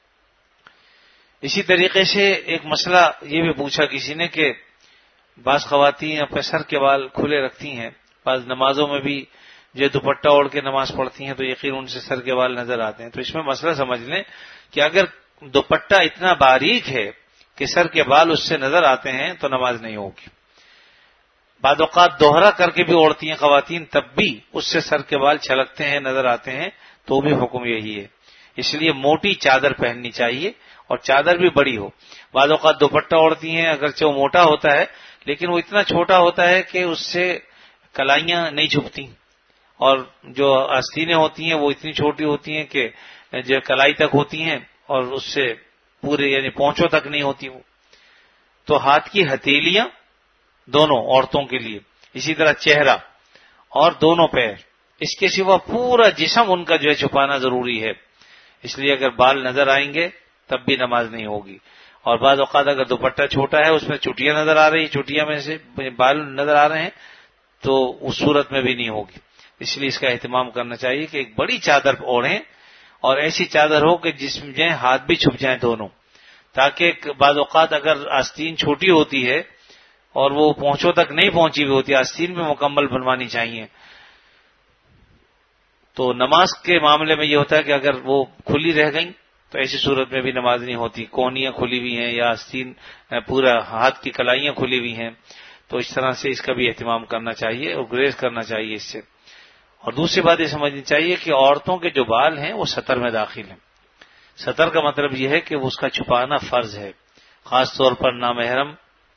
اسی طریقے سے ایک مسئلہ یہ بھی پوچھا کسی نے کہ بعض خواتین اپنے سر کے بال کھلے رکھتی ہیں، بعض نمازوں میں بھی جو دوپٹہ اوڑھ کے نماز پڑھتی ہیں تو یقین ان سے سر کے بال نظر آتے ہیں۔ تو اس میں مسئلہ سمجھ لیں کہ اگر دوپٹہ اتنا باریک ہے کہ سر کے بال اس سے نظر آتے ہیں تو نماز نہیں ہوگی۔ بعض اوقات دوہرا کر کے بھی اوڑھتی ہیں خواتین، تب بھی اس سے سر کے بال چھلکتے ہیں، نظر آتے ہیں، تو بھی حکم یہی ہے۔ اس لیے موٹی چادر پہننی چاہیے اور چادر بھی بڑی ہو۔ بعض اوقات دوپٹہ اوڑھتی ہیں، اگرچہ وہ موٹا ہوتا ہے لیکن وہ اتنا چھوٹا ہوتا ہے کہ اس سے کلائیاں نہیں چھپتی، اور جو آستینیں ہوتی ہیں وہ اتنی چھوٹی ہوتی ہیں کہ جو کلائی تک ہوتی ہیں اور اس سے پورے یعنی پونچھوں تک نہیں ہوتی وہ۔ تو ہاتھ کی ہتھیلیاں دونوں عورتوں کے لیے، اسی طرح چہرہ اور دونوں پیر، اس کے سوا پورا جسم ان کا جو ہے چھپانا ضروری ہے۔ اس لیے اگر بال نظر آئیں گے تب بھی نماز نہیں ہوگی۔ اور بعض اوقات اگر دوپٹہ چھوٹا ہے، اس میں چٹیاں نظر آ رہی، چٹیاں میں سے بال نظر آ رہے ہیں، تو اس صورت میں بھی نہیں ہوگی. اس لیے اس کا اہتمام کرنا چاہیے کہ ایک بڑی چادر اوڑھیں اور ایسی چادر ہو کہ جس میں ہاتھ بھی چھپ جائیں دونوں, تاکہ بعض اوقات اگر آستین چھوٹی ہوتی ہے اور وہ پہنچوں تک نہیں پہنچی ہوئی ہوتی, آستین بھی مکمل بنوانی چاہیے. تو نماز کے معاملے میں یہ ہوتا ہے کہ اگر وہ کھلی رہ گئیں تو ایسی صورت میں بھی نماز نہیں ہوتی. کونیاں کھلی ہوئی ہیں یا آستین پورا ہاتھ کی کلائیاں کھلی ہوئی ہیں, تو اس طرح سے اس کا بھی اہتمام کرنا چاہیے اور گریز کرنا چاہیے اس سے. اور دوسری بات یہ سمجھنی چاہیے کہ عورتوں کے جو بال ہیں وہ سطر میں داخل ہیں. سطر کا مطلب یہ ہے کہ اس کا چھپانا فرض ہے, خاص طور پر نامحرم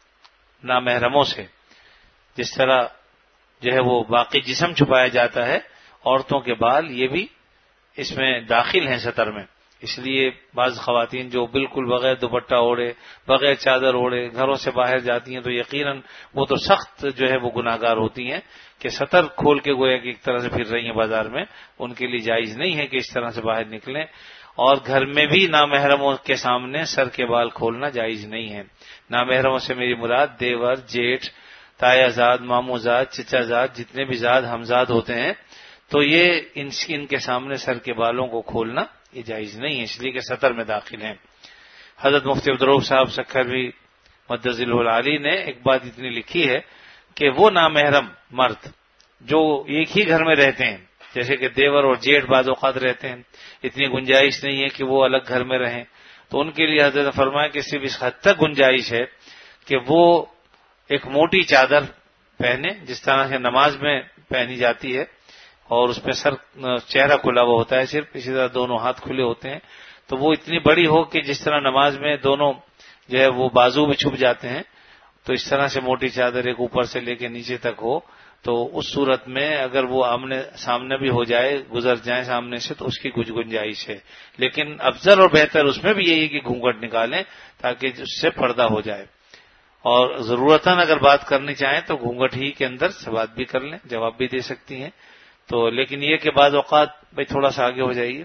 نامحرموں سے. جس طرح جو ہے وہ باقی جسم چھپایا جاتا ہے, عورتوں کے بال یہ بھی اس میں داخل ہیں سطر میں. اس لیے بعض خواتین جو بالکل بغیر دوپٹہ اوڑھے, بغیر چادر اوڑھے گھروں سے باہر جاتی ہیں تو یقیناً وہ تو سخت جو ہے وہ گناہگار ہوتی ہیں کہ سطر کھول کے گویا کہ ایک طرح سے پھر رہی ہیں بازار میں. ان کے لیے جائز نہیں ہے کہ اس طرح سے باہر نکلیں, اور گھر میں بھی نامحرموں کے سامنے سر کے بال کھولنا جائز نہیں ہے. نامحرموں سے میری مراد دیور, جیٹھ, تایا زاد, ماموں زاد, چچا زاد, جتنے بھی زاد ہمزاد ہوتے ہیں, تو یہ ان کے سامنے سر کے بالوں کو کھولنا یہ جائز نہیں ہے, اس لیے کہ سطر میں داخل ہیں. حضرت مفتی عبدالرؤف صاحب سکھروی مدظلہ العالی نے ایک بات اتنی لکھی ہے کہ وہ نامحرم مرد جو ایک ہی گھر میں رہتے ہیں, جیسے کہ دیور اور جیٹھ بعض اوقات رہتے ہیں, اتنی گنجائش نہیں ہے کہ وہ الگ گھر میں رہیں, تو ان کے لیے حضرت نے فرمایا کہ صرف اس حد تک گنجائش ہے کہ وہ ایک موٹی چادر پہنے جس طرح سے نماز میں پہنی جاتی ہے, اور اس میں سر چہرہ کھلا ہوا ہوتا ہے صرف, اسی طرح دونوں ہاتھ کھلے ہوتے ہیں. تو وہ اتنی بڑی ہو کہ جس طرح نماز میں دونوں جو ہے وہ بازو میں چھپ جاتے ہیں, تو اس طرح سے موٹی چادر ایک اوپر سے لے کے نیچے تک ہو. تو اس صورت میں اگر وہ آمنے سامنے بھی ہو جائے, گزر جائیں سامنے سے, تو اس کی کچھ گنجائش ہے. لیکن افضل اور بہتر اس میں بھی یہی ہے کہ گھونگھٹ نکالیں تاکہ اس سے پردہ ہو جائے, اور ضرورتاً اگر بات کرنی چاہیں تو گھونگھٹ ہی کے اندر سے بات بھی کر لیں, جواب بھی دے سکتی ہیں. تو لیکن یہ کہ بعض اوقات بھائی تھوڑا سا آگے ہو جائیے,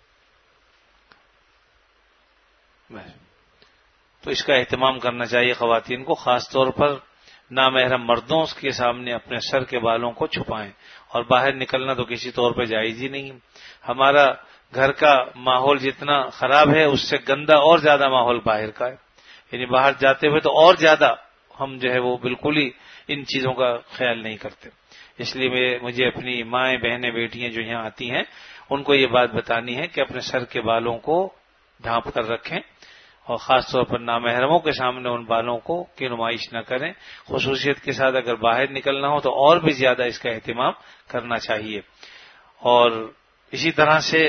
تو اس کا اہتمام کرنا چاہیے خواتین کو, خاص طور پر نامحرم مردوں کے سامنے اپنے سر کے بالوں کو چھپائیں, اور باہر نکلنا تو کسی طور پہ جائز ہی نہیں. ہمارا گھر کا ماحول جتنا خراب ہے اس سے گندا اور زیادہ ماحول باہر کا ہے, یعنی باہر جاتے ہوئے تو اور زیادہ ہم جو ہے وہ بالکل ہی ان چیزوں کا خیال نہیں کرتے. اس لیے میں مجھے اپنی مائیں, بہنیں, بیٹیاں جو یہاں آتی ہیں ان کو یہ بات بتانی ہے کہ اپنے سر کے بالوں کو ڈھانپ کر رکھیں, اور خاص طور پر نامحرموں کے سامنے ان بالوں کو کی نمائش نہ کریں. خصوصیت کے ساتھ اگر باہر نکلنا ہو تو اور بھی زیادہ اس کا اہتمام کرنا چاہیے. اور اسی طرح سے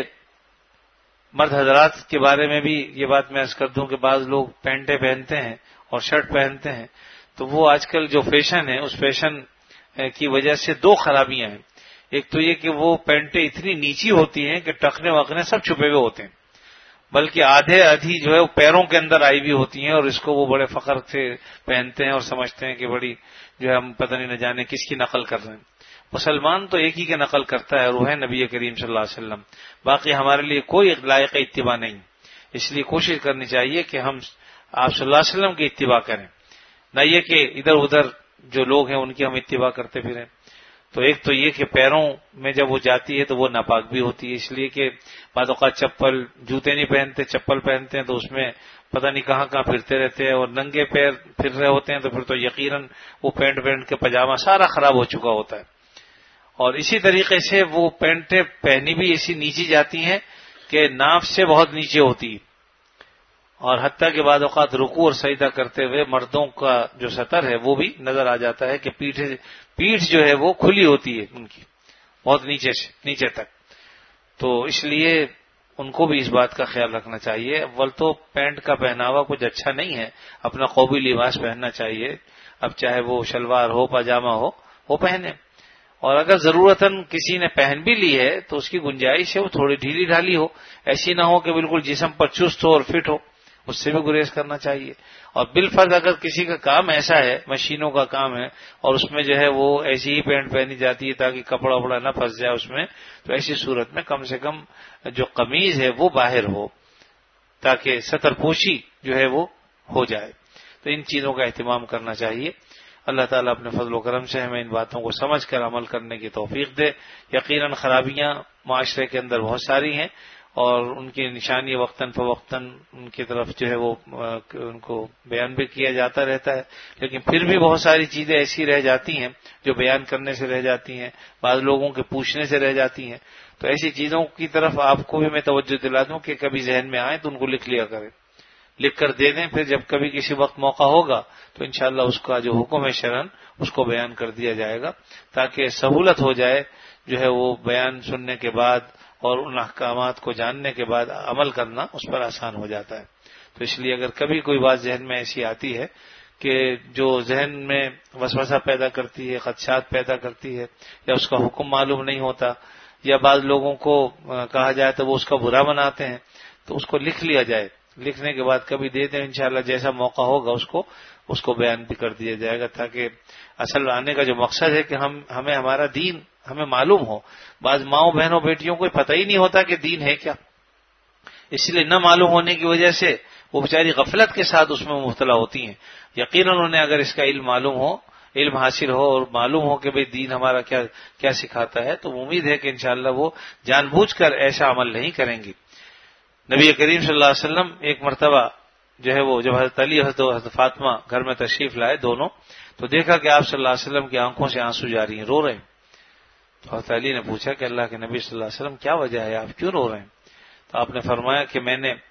مرد حضرات کے بارے میں بھی یہ بات میں عرض کر دوں کہ بعض لوگ پینٹیں پہنتے ہیں اور شرٹ پہنتے ہیں, تو وہ آج کل جو فیشن ہے اس فیشن کی وجہ سے دو خرابیاں ہیں. ایک تو یہ کہ وہ پینٹیں اتنی نیچی ہوتی ہیں کہ ٹخنے وخنے سب چھپے ہوئے ہوتے ہیں, بلکہ آدھے آدھی جو ہے وہ پیروں کے اندر آئی ہوئی ہوتی ہیں, اور اس کو وہ بڑے فخر سے پہنتے ہیں اور سمجھتے ہیں کہ بڑی جو ہے ہم پتہ نہیں نہ جانے کس کی نقل کر رہے ہیں. مسلمان تو ایک ہی کی نقل کرتا ہے اور وہ ہے نبی کریم صلی اللہ علیہ وسلم. باقی ہمارے لیے کوئی لائق اتباع نہیں, اس لیے کوشش کرنی چاہیے کہ ہم آپ صلی اللہ علیہ وسلم کی اتباع کریں, نہ یہ کہ ادھر ادھر جو لوگ ہیں ان کی ہم اتباع کرتے پھریں. تو ایک تو یہ کہ پیروں میں جب وہ جاتی ہے تو وہ ناپاک بھی ہوتی ہے, اس لیے کہ بعض اوقات چپل جوتے نہیں پہنتے, چپل پہنتے ہیں تو اس میں پتہ نہیں کہاں کہاں پھرتے رہتے ہیں, اور ننگے پیر پھر رہے ہوتے ہیں, تو پھر تو یقیناً وہ پینٹ پینٹ کے پاجامہ سارا خراب ہو چکا ہوتا ہے. اور اسی طریقے سے وہ پینٹیں پہنی بھی ایسی نیچی جاتی ہیں کہ ناف سے بہت نیچے ہوتی, اور حتیٰ کہ بعض اوقات رکوع اور سجدہ کرتے ہوئے مردوں کا جو سطر ہے وہ بھی نظر آ جاتا ہے کہ پیٹھ پیٹھ جو ہے وہ کھلی ہوتی ہے ان کی بہت نیچے سے نیچے تک. تو اس لیے ان کو بھی اس بات کا خیال رکھنا چاہیے. اول تو پینٹ کا پہناوا کچھ اچھا نہیں ہے, اپنا قومی لباس پہننا چاہیے. اب چاہے وہ شلوار ہو, پاجامہ ہو, وہ پہنے, اور اگر ضرورتاً کسی نے پہن بھی لی ہے تو اس کی گنجائش ہے وہ تھوڑی ڈھیلی ڈھالی ہو, ایسی نہ ہو کہ بالکل جسم پر چست ہو اور فٹ ہو, اس سے بھی گریز کرنا چاہیے. اور بالفرض اگر کسی کا کام ایسا ہے, مشینوں کا کام ہے, اور اس میں جو ہے وہ ایسی ہی پینٹ پہنی جاتی ہے تاکہ کپڑا وپڑا نہ پھنس جائے اس میں, تو ایسی صورت میں کم سے کم جو قمیض ہے وہ باہر ہو تاکہ سطر پوشی جو ہے وہ ہو جائے. تو ان چیزوں کا اہتمام کرنا چاہیے. اللہ تعالیٰ اپنے فضل و کرم سے ہمیں ان باتوں کو سمجھ کر عمل کرنے کی توفیق دے. یقیناً خرابیاں معاشرے کے اندر بہت ساری ہیں اور ان کی نشانی وقتاً فوقتاً ان کی طرف جو ہے وہ ان کو بیان بھی کیا جاتا رہتا ہے، لیکن پھر بھی بہت ساری چیزیں ایسی رہ جاتی ہیں جو بیان کرنے سے رہ جاتی ہیں، بعض لوگوں کے پوچھنے سے رہ جاتی ہیں. تو ایسی چیزوں کی طرف آپ کو بھی میں توجہ دلا دوں کہ کبھی ذہن میں آئے تو ان کو لکھ لیا کریں، لکھ کر دے دیں، پھر جب کبھی کسی وقت موقع ہوگا تو انشاءاللہ اس کا جو حکم ہے شرعن اس کو بیان کر دیا جائے گا، تاکہ سہولت ہو جائے جو ہے وہ بیان سننے کے بعد اور ان احکامات کو جاننے کے بعد عمل کرنا اس پر آسان ہو جاتا ہے. تو اس لیے اگر کبھی کوئی بات ذہن میں ایسی آتی ہے کہ جو ذہن میں وسوسہ پیدا کرتی ہے، خدشات پیدا کرتی ہے، یا اس کا حکم معلوم نہیں ہوتا، یا بعض لوگوں کو کہا جائے تو وہ اس کا برا بناتے ہیں، تو اس کو لکھ لیا جائے، لکھنے کے بعد کبھی دے دیں، انشاءاللہ جیسا موقع ہوگا اس کو اس کو بیان بھی کر دیا جائے گا، تاکہ اصل آنے کا جو مقصد ہے کہ ہم ہمیں ہمارا دین ہمیں معلوم ہو. بعض ماؤں بہنوں بیٹیوں کو پتہ ہی نہیں ہوتا کہ دین ہے کیا، اس لیے نہ معلوم ہونے کی وجہ سے وہ بیچاری غفلت کے ساتھ اس میں مبتلا ہوتی ہیں. یقیناً انہیں اگر اس کا علم معلوم ہو، علم حاصل ہو اور معلوم ہو کہ بھئی دین ہمارا کیا کیا سکھاتا ہے، تو امید ہے کہ انشاءاللہ وہ جان بوجھ کر ایسا عمل نہیں کریں گی. نبی کریم صلی اللہ علیہ وسلم ایک مرتبہ جو ہے وہ جب حضرت علی اور حضرت فاطمہ گھر میں تشریف لائے دونوں، تو دیکھا کہ آپ صلی اللہ علیہ وسلم کی آنکھوں سے آنسو جاری ہیں، رو رہے ہیں. تو حضرت علی نے پوچھا کہ اللہ کے نبی صلی اللہ علیہ وسلم کیا وجہ ہے، آپ کیوں رو رہے ہیں؟ تو آپ نے فرمایا کہ میں نے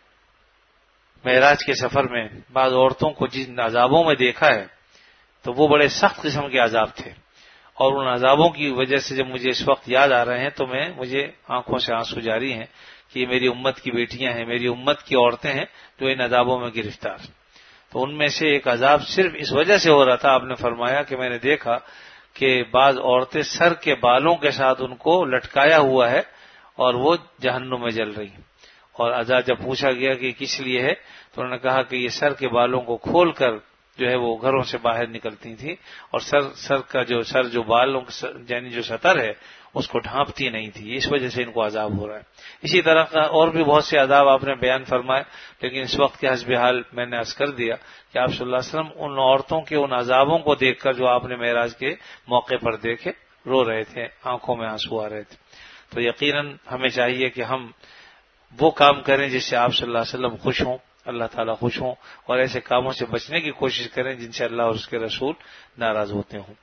معراج کے سفر میں بعض عورتوں کو جن عذابوں میں دیکھا ہے تو وہ بڑے سخت قسم کے عذاب تھے، اور ان عذابوں کی وجہ سے جب مجھے اس وقت یاد آ رہے ہیں تو میں مجھے آنکھوں سے آنسو جاری ہیں کہ یہ میری امت کی بیٹیاں ہیں، میری امت کی عورتیں ہیں جو ان عذابوں میں گرفتار. تو ان میں سے ایک عذاب صرف اس وجہ سے ہو رہا تھا، آپ نے فرمایا کہ میں نے دیکھا کہ بعض عورتیں سر کے بالوں کے ساتھ ان کو لٹکایا ہوا ہے اور وہ جہنم میں جل رہی ہیں. اور عذاب جب پوچھا گیا کہ کس لیے ہے تو انہوں نے کہا کہ یہ سر کے بالوں کو کھول کر جو ہے وہ گھروں سے باہر نکلتی تھی اور سر سر کا جو سر جو بالوں یعنی جو سطر ہے اس کو ڈھانپتی نہیں تھی، اس وجہ سے ان کو عذاب ہو رہا ہے. اسی طرح کا اور بھی بہت سے عذاب آپ نے بیان فرمائے، لیکن اس وقت کے حسب حال میں نے عرض کر دیا کہ آپ صلی اللہ علیہ وسلم ان عورتوں کے ان عذابوں کو دیکھ کر جو آپ نے معراج کے موقع پر دیکھے رو رہے تھے، آنکھوں میں آنسو آ رہے تھے. تو یقیناً ہمیں چاہیے کہ ہم وہ کام کریں جس سے آپ صلی اللہ علیہ وسلم خوش ہوں، اللہ تعالیٰ خوش ہوں، اور ایسے کاموں سے بچنے کی کوشش کریں جن سے اللہ اور اس کے رسول ناراض ہوتے ہوں.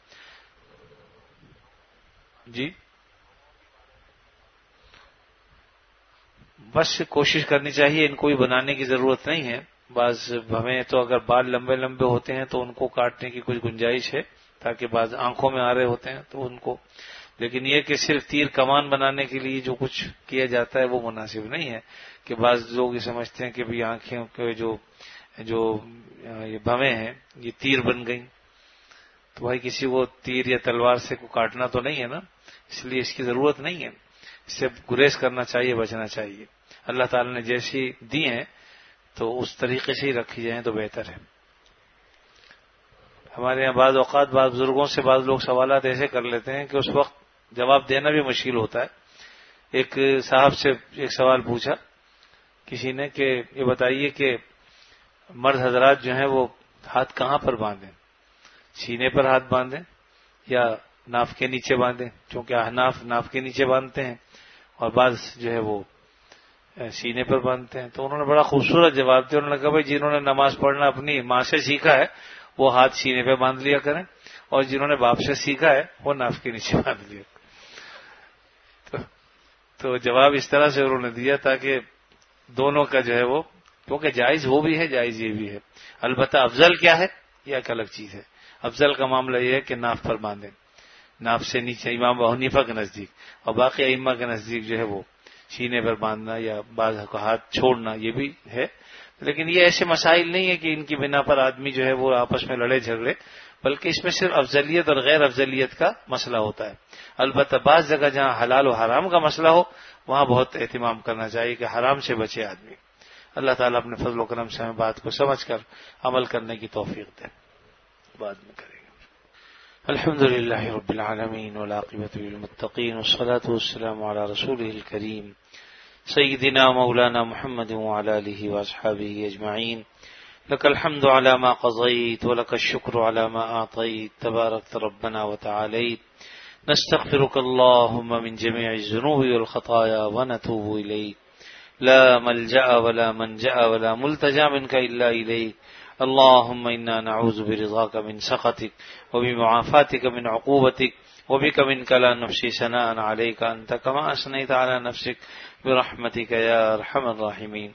جی بس کوشش کرنی چاہیے، ان کو بھی بنانے کی ضرورت نہیں ہے. بعض ہمیں تو اگر بال لمبے لمبے ہوتے ہیں تو ان کو کاٹنے کی کچھ گنجائش ہے، تاکہ بعض آنکھوں میں آ رہے ہوتے ہیں تو ان کو، لیکن یہ کہ صرف تیر کمان بنانے کے لیے جو کچھ کیا جاتا ہے وہ مناسب نہیں ہے. کہ بعض لوگ یہ سمجھتے ہیں کہ بھی آنکھیں کے جو جو یہ بھویں ہیں یہ تیر بن گئیں، تو بھائی کسی کو تیر یا تلوار سے کو کاٹنا تو نہیں ہے نا، اس لیے اس کی ضرورت نہیں ہے، اس سے گریز کرنا چاہیے، بچنا چاہیے. اللہ تعالی نے جیسی دی ہیں تو اس طریقے سے ہی رکھی جائیں تو بہتر ہے. ہمارے یہاں بعض اوقات بعض بزرگوں سے بعض لوگ سوالات ایسے کر لیتے ہیں کہ اس وقت جواب دینا بھی مشکل ہوتا ہے. ایک صاحب سے ایک سوال پوچھا کسی نے کہ یہ بتائیے کہ مرد حضرات جو ہیں وہ ہاتھ کہاں پر باندھیں، سینے پر ہاتھ باندھیں یا ناف کے نیچے باندھیں؟ کیونکہ احناف ناف کے نیچے باندھتے ہیں اور بعض جو ہے وہ سینے پر باندھتے ہیں. تو انہوں نے بڑا خوبصورت جواب دیا. انہوں نے کہا بھائی جنہوں نے نماز پڑھنا اپنی ماں سے سیکھا ہے وہ ہاتھ سینے پہ باندھ لیا کریں، اور جنہوں نے باپ سے سیکھا ہے وہ ناف کے نیچے باندھ لیا. تو, تو جواب اس طرح سے انہوں نے دیا تاکہ دونوں کا جو ہے وہ، کیونکہ جائز وہ بھی ہے جائز یہ بھی ہے. البتہ افضل کیا ہے یہ ایک الگ چیز ہے. افضل کا معاملہ یہ ہے کہ ناف پر باندھیں، ناف سے نیچے امام ابو حنیفہ کے نزدیک، اور باقی ائمہ کے نزدیک جو ہے وہ سینے پر باندھنا یا بعض کا ہاتھ چھوڑنا یہ بھی ہے. لیکن یہ ایسے مسائل نہیں ہے کہ ان کی بنا پر آدمی جو ہے وہ آپس میں لڑے جھگڑے، بلکہ اس میں صرف افضلیت اور غیر افضلیت کا مسئلہ ہوتا ہے. البتہ بعض جگہ جہاں حلال و حرام کا مسئلہ ہو وہاں بہت اہتمام کرنا چاہیے کہ حرام سے بچے آدمی. اللہ تعالیٰ اپنے فضل و کرم سے ہمیں بات کو سمجھ کر عمل کرنے کی توفیق دے. بعد میں کریں گے. الحمد للہ رب العالمین والعاقبۃ للمتقین والصلاة والسلام علی رسولہ الکریم سیدنا مولانا محمد وعلی آلہ واصحابہ اجمعین. لك الحمد على ما قضيت ولك الشكر على ما أعطيت تبارك ربنا وتعاليت نستغفرك اللهم من جميع الذنوب والخطايا ونتوب إليك لا ملجأ ولا منجأ ولا ملتجأ منك إلا إليك اللهم إنا نعوذ برضاك من سخطك وبمعافاتك من عقوبتك وبك منك لا نحصي ثناء عليك أنت كما أثنيت على نفسك برحمتك يا أرحم الراحمين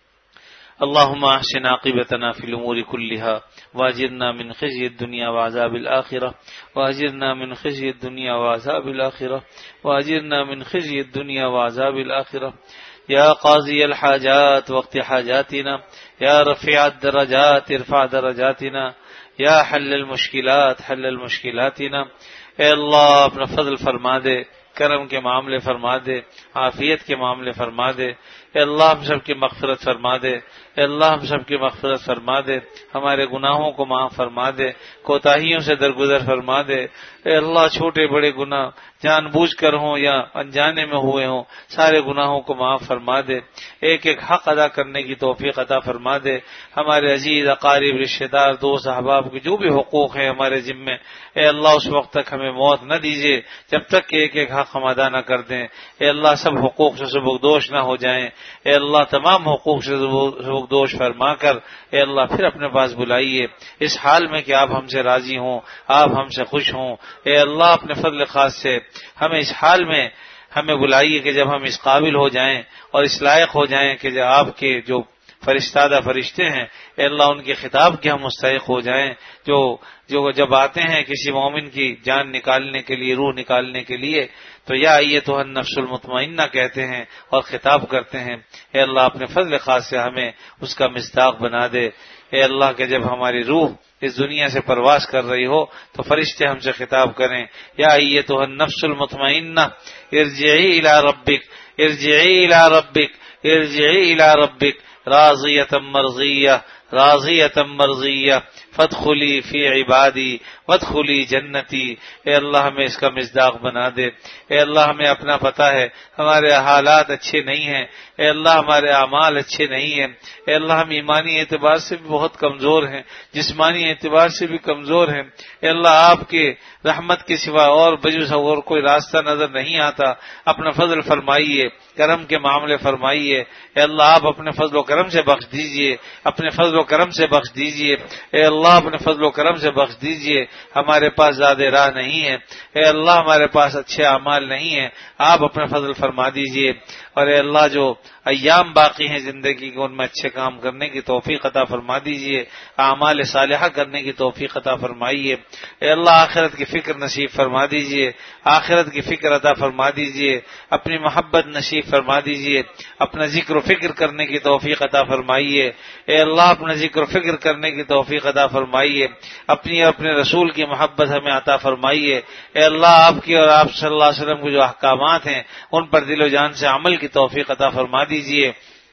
اللهم احسن عاقبتنا في الأمور كلها واجرنا من خزي الدنيا وعذاب الآخرة واجرنا من خزي الدنيا وعذاب الآخرة واجرنا من خزي الدنيا وعذاب الآخرة يا قاضي الحاجات وقت حاجاتنا يا رفيع الدرجات ارفع درجاتنا یا حل المشکلات حل المشکلاتنا اے اللہ اپنا فضل فرما دے، کرم کے معاملے فرما دے، عافیت کے معاملے فرما دے، اے اللہ ہم سب کی مغفرت فرما دے، اے اللہ ہم سب کی مغفرت فرما دے، ہمارے گناہوں کو معاف فرما دے، کوتاہیوں سے درگزر فرما دے، اے اللہ چھوٹے بڑے گناہ جان بوجھ کر ہوں یا انجانے میں ہوئے ہوں سارے گناہوں کو معاف فرما دے، ایک ایک حق ادا کرنے کی توفیق عطا فرما دے، ہمارے عزیز اقارب رشتہ دار دوست احباب کے جو بھی حقوق ہیں ہمارے ذمے اے اللہ اس وقت تک ہمیں موت نہ دیجیے جب تک کہ ایک ایک حق ہم ادا نہ کر دیں، اے اللہ سب حقوق سے سبکدوش نہ ہو جائیں، اے اللہ تمام حقوق سے سبکدوش فرما کر اے اللہ پھر اپنے پاس بلائیے اس حال میں کہ آپ ہم سے راضی ہوں، آپ ہم سے خوش ہوں، اے اللہ اپنے فضل خاص سے ہمیں اس حال میں ہمیں بلائیے کہ جب ہم اس قابل ہو جائیں اور اس لائق ہو جائیں کہ جب آپ کے جو فرشتادہ فرشتے ہیں اے اللہ ان کے خطاب کے ہم مستحق ہو جائیں، جو جو جب آتے ہیں کسی مومن کی جان نکالنے کے لیے، روح نکالنے کے لیے تو یا ایتھا النفس المطمئنہ کہتے ہیں اور خطاب کرتے ہیں، اے اللہ اپنے فضل خاص سے ہمیں اس کا مصداق بنا دے، اے اللہ کہ جب ہماری روح اس دنیا سے پرواز کر رہی ہو تو فرشتے ہم سے خطاب کریں، یا ایتھا النفس المطمئنہ ارجعی الی ربک ارجعی الی ربک ارجعی الی ربک راضیۃ مرضیہ راضیۃ مرضیہ فادخلی فی عبادی وادخلی جنتی، اے اللہ ہمیں اس کا مصداق بنا دے، اے اللہ ہمیں اپنا پتہ ہے ہمارے حالات اچھے نہیں ہیں، اے اللہ ہمارے اعمال اچھے نہیں ہیں، اے اللہ ہم ایمانی اعتبار سے بھی بہت کمزور ہیں، جسمانی اعتبار سے بھی کمزور ہیں، اے اللہ آپ کے رحمت کے سوا اور بجز اور کوئی راستہ نظر نہیں آتا، اپنا فضل فرمائیے، کرم کے معاملے فرمائیے، اے اللہ آپ اپنے فضل و کرم سے بخش دیجئے، اپنے فضل و کرم سے بخش دیجئے، اے اللہ اپنے فضل و کرم سے بخش دیجئے، ہمارے پاس زیادہ راہ نہیں ہے، اے اللہ ہمارے پاس اچھے اعمال نہیں ہیں، آپ اپنے فضل فرما دیجئے، اور اے اللہ جو ایام باقی ہیں زندگی کے ان میں اچھے کام کرنے کی توفیق عطا فرما دیجئے، اعمال صالحہ کرنے کی توفیق عطا فرمائیے، اے اللہ آخرت کی فکر نصیب فرما دیجئے، آخرت کی فکر عطا فرما دیجئے، اپنی محبت نصیب فرما دیجئے، اپنا ذکر و فکر کرنے کی توفیق عطا فرمائیے، اے اللہ اپنا ذکر و فکر کرنے کی توفیق عطا فرمائیے، اپنی اور اپنے رسول کی محبت ہمیں عطا فرمائیے، اے اللہ آپ کی اور آپ صلی اللہ علیہ وسلم کے جو احکامات ہیں ان پر دل و جان سے عمل کی توفیق عطا فرما دیجئے۔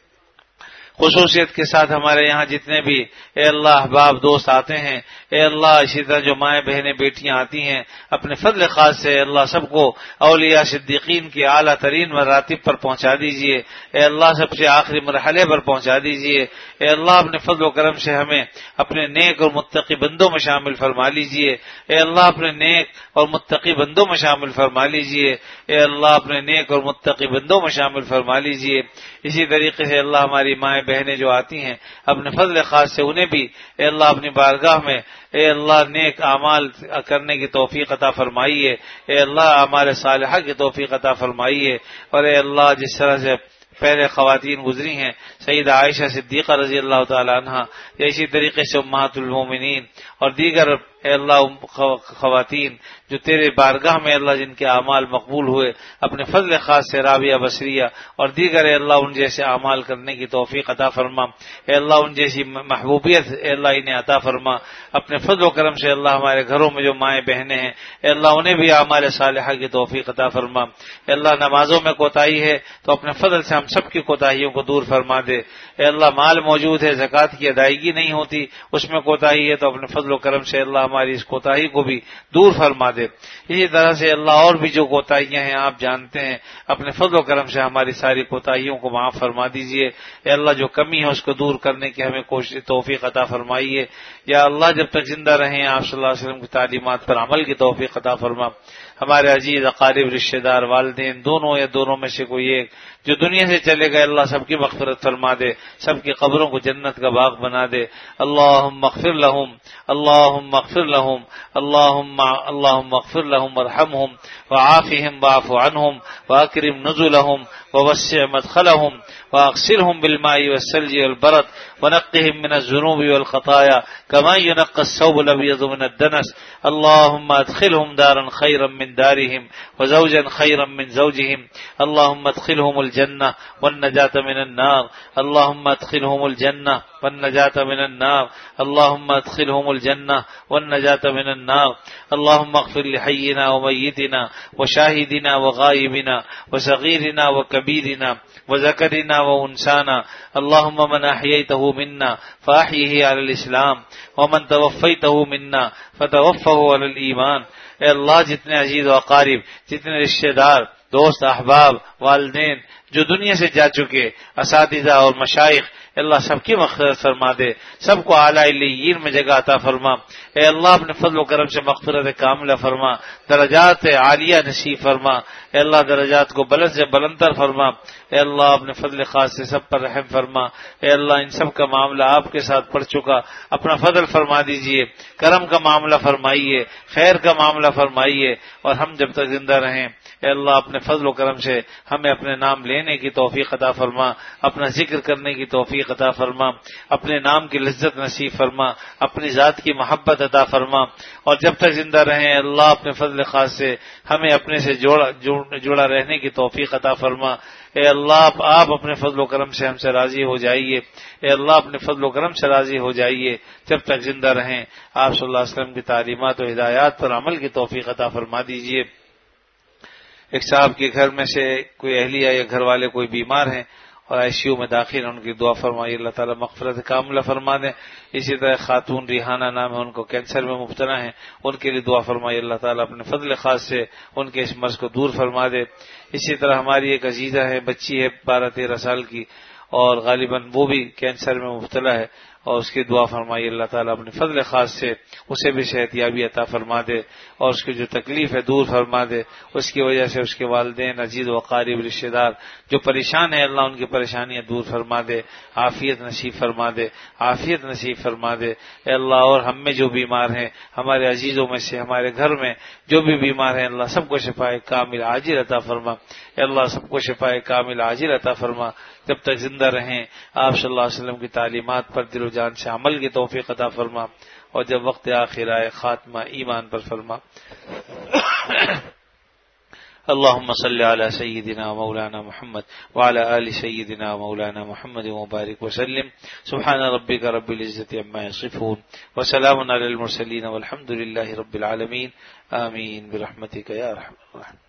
خصوصیت کے ساتھ ہمارے یہاں جتنے بھی اے اللہ احباب دوست آتے ہیں اے اللہ اسی طرح جو مائیں بہنیں بیٹیاں آتی ہیں اپنے فضل خاص سے اے اللہ سب کو اولیاء صدیقین کی اعلیٰ ترین مراتب پر پہنچا دیجئے، اے اللہ سب سے آخری مرحلے پر پہنچا دیجئے، اے اللہ اپنے فضل و کرم سے ہمیں اپنے نیک اور متقی بندوں میں شامل فرما لیجئے، اے اللہ اپنے نیک اور متقی بندوں میں شامل فرما لیجئے، اے اللہ اپنے نیک اور متقی بندوں میں شامل فرما لیجئے۔ اسی طریقے سے اللہ ہماری مائیں بہنیں جو آتی ہیں اپنے فضل خاص سے انہیں بھی اے اللہ اپنی بارگاہ میں اے اللہ نیک اعمال کرنے کی توفیق عطا فرمائیے، اے اللہ اعمال صالحہ کی توفیق عطا فرمائیے، اور اے اللہ جس طرح سے پہلے خواتین گزری ہیں سیدہ عائشہ صدیقہ رضی اللہ تعالی عنہا، اسی طریقے سے امہات المومنین اور دیگر اے اللہ خواتین جو تیرے بارگاہ میں اللہ جن کے اعمال مقبول ہوئے اپنے فضل خاص سے رابعہ بصریہ اور دیگر اے اللہ ان جیسے اعمال کرنے کی توفیق عطا فرما، اے اللہ ان جیسی محبوبیت اے اللہ انہیں عطا فرما، اپنے فضل و کرم سے اللہ ہمارے گھروں میں جو مائیں بہنیں ہیں اے اللہ انہیں بھی اعمال صالحہ کی توفیق عطا فرما، اے اللہ نمازوں میں کوتاہی ہے تو اپنے فضل سے ہم سب کی کوتاہیوں کو دور فرما دے، اے اللہ مال موجود ہے زکوٰۃ کی ادائیگی نہیں ہوتی اس میں کوتاہی ہے تو اپنے فضل و کرم سے اللہ ہماری اس کوتاہی کو بھی دور فرما دے. اسی طرح سے اللہ اور بھی جو کوتاہیاں ہیں آپ جانتے ہیں، اپنے فضل و کرم سے ہماری ساری کوتاہیوں کو معاف فرما دیجیے. اے اللہ جو کمی ہے اس کو دور کرنے کی ہمیں کوشش توفیق عطا فرمائیے. یا اللہ جب تک زندہ رہیں آپ صلی اللہ علیہ وسلم کی تعلیمات پر عمل کی توفیق عطا فرما. ہمارے عزیز اقارب رشتہ دار والدین دونوں یا دونوں میں سے کوئی ایک جو دنیا سے چلے گئے، اللہ سب کی مغفرت فرما دے، سب کی قبروں کو جنت کا باغ بنا دے. اللہم اغفر لہم اللہم اغفر لہم اللہم اللہم اغفر لہم وارحمہم وعافہم واعف عنہم واکرم نزلہم ووسع مدخلہم واغسلہم بالماء والثلج والبرد ونقهم من الذنوب والخطايا كما ينقى الثوب الابيض من الدنس. اللهم ادخلهم دارا خيرا من دارهم وزوجا خيرا من زوجهم. اللهم ادخلهم الجنة والنجاة من النار. اللهم ادخلهم الجنة والنجاة من النار. اللهم ادخلهم الجنة والنجاة من النار. اللهم اغفر لحينا وميتنا وشاهدنا وغائبنا وصغيرنا وكبيرنا وذكرنا وانسانا. اللهم من احييته منا فاحيه على الاسلام ومن توفيته منا فتوفه على الايمان. اے اللہ جتنے عزیز و اقارب، جتنے رشتہ دار، دوست، احباب، والدین جو دنیا سے جا چکے، اساتذہ اور مشائخ، اللہ سب کی مغفرت فرما دے، سب کو اعلیٰ علیین میں جگہ عطا فرما. اے اللہ اپنے فضل و کرم سے مغفرت کاملہ فرما، درجات عالیہ نصیب فرما. اے اللہ درجات کو بلند سے بلندتر فرما. اے اللہ اپنے فضل خاص سے سب پر رحم فرما. اے اللہ ان سب کا معاملہ آپ کے ساتھ پڑ چکا، اپنا فضل فرما دیجئے، کرم کا معاملہ فرمائیے، خیر کا معاملہ فرمائیے، اور ہم جب تک زندہ رہیں اے اللہ اپنے فضل و کرم سے ہمیں اپنے نام لینے کی توفیق عطا فرما، اپنا ذکر کرنے کی توفیق عطا فرما، اپنے نام کی لذت نصیب فرما، اپنی ذات کی محبت عطا فرما. اور جب تک زندہ رہیں اللہ اپنے فضل خاص سے ہمیں اپنے سے جوڑا جڑا رہنے کی توفیق عطا فرما. اے اللہ آپ اپنے فضل و کرم سے ہم سے راضی ہو جائیے. اے اللہ اپنے فضل و کرم سے راضی ہو جائیے. جب تک زندہ رہیں آپ صلی اللہ علیہ وسلم کی تعلیمات و ہدایات پر عمل کی توفیق عطا فرما دیجیے. ایک صاحب کے گھر میں سے کوئی اہلیہ یا گھر والے کوئی بیمار ہیں اور آئی سی یو میں داخل ہیں، ان کی دعا فرمائیے اللہ تعالیٰ مغفرت کاملہ فرما دیں. اسی طرح خاتون ریحانہ نام ہے، ان کو کینسر میں مبتلا ہیں، ان کے لیے دعا فرمائیے اللہ تعالیٰ اپنے فضل خاص سے ان کے اس مرض کو دور فرما دے. اسی طرح ہماری ایک عزیزہ ہے، بچی ہے بارہ تیرہ سال کی، اور غالباً وہ بھی کینسر میں مبتلا ہے، اور اس کی دعا فرمائیے اللہ تعالیٰ اپنے فضل خاص سے اسے بھی صحت یابی عطا فرما دے، اور اس کی جو تکلیف ہے دور فرما دے. اس کی وجہ سے اس کے والدین، عزیز و اقارب، رشتہ دار جو پریشان ہیں اللہ ان کی پریشانیاں دور فرما دے، عافیت نصیب فرما دے، عافیت نصیب فرما دے. اے اللہ اور ہم میں جو بیمار ہیں، ہمارے عزیزوں میں سے، ہمارے گھر میں جو بھی بیمار ہیں اللہ سب کو شفائے کامل عاجل عطا فرما. اے اللہ سب کو شفائے کامل عاجل عطا فرما. جب تک زندہ رہیں آپ صلی اللہ علیہ وسلم کی تعلیمات پر دل و جان سے عمل کی توفیق عطا فرما، اور جب وقت آخر آئے خاتمہ ایمان پر فرما. اللهم صل على سيدنا مولانا محمد وعلى آل سيدنا مولانا محمد وبارك وسلم. سبحان ربك رب العزة عما يصفون وسلام على المرسلين والحمد لله رب العالمين. آمين برحمتك يا أرحم الراحمين.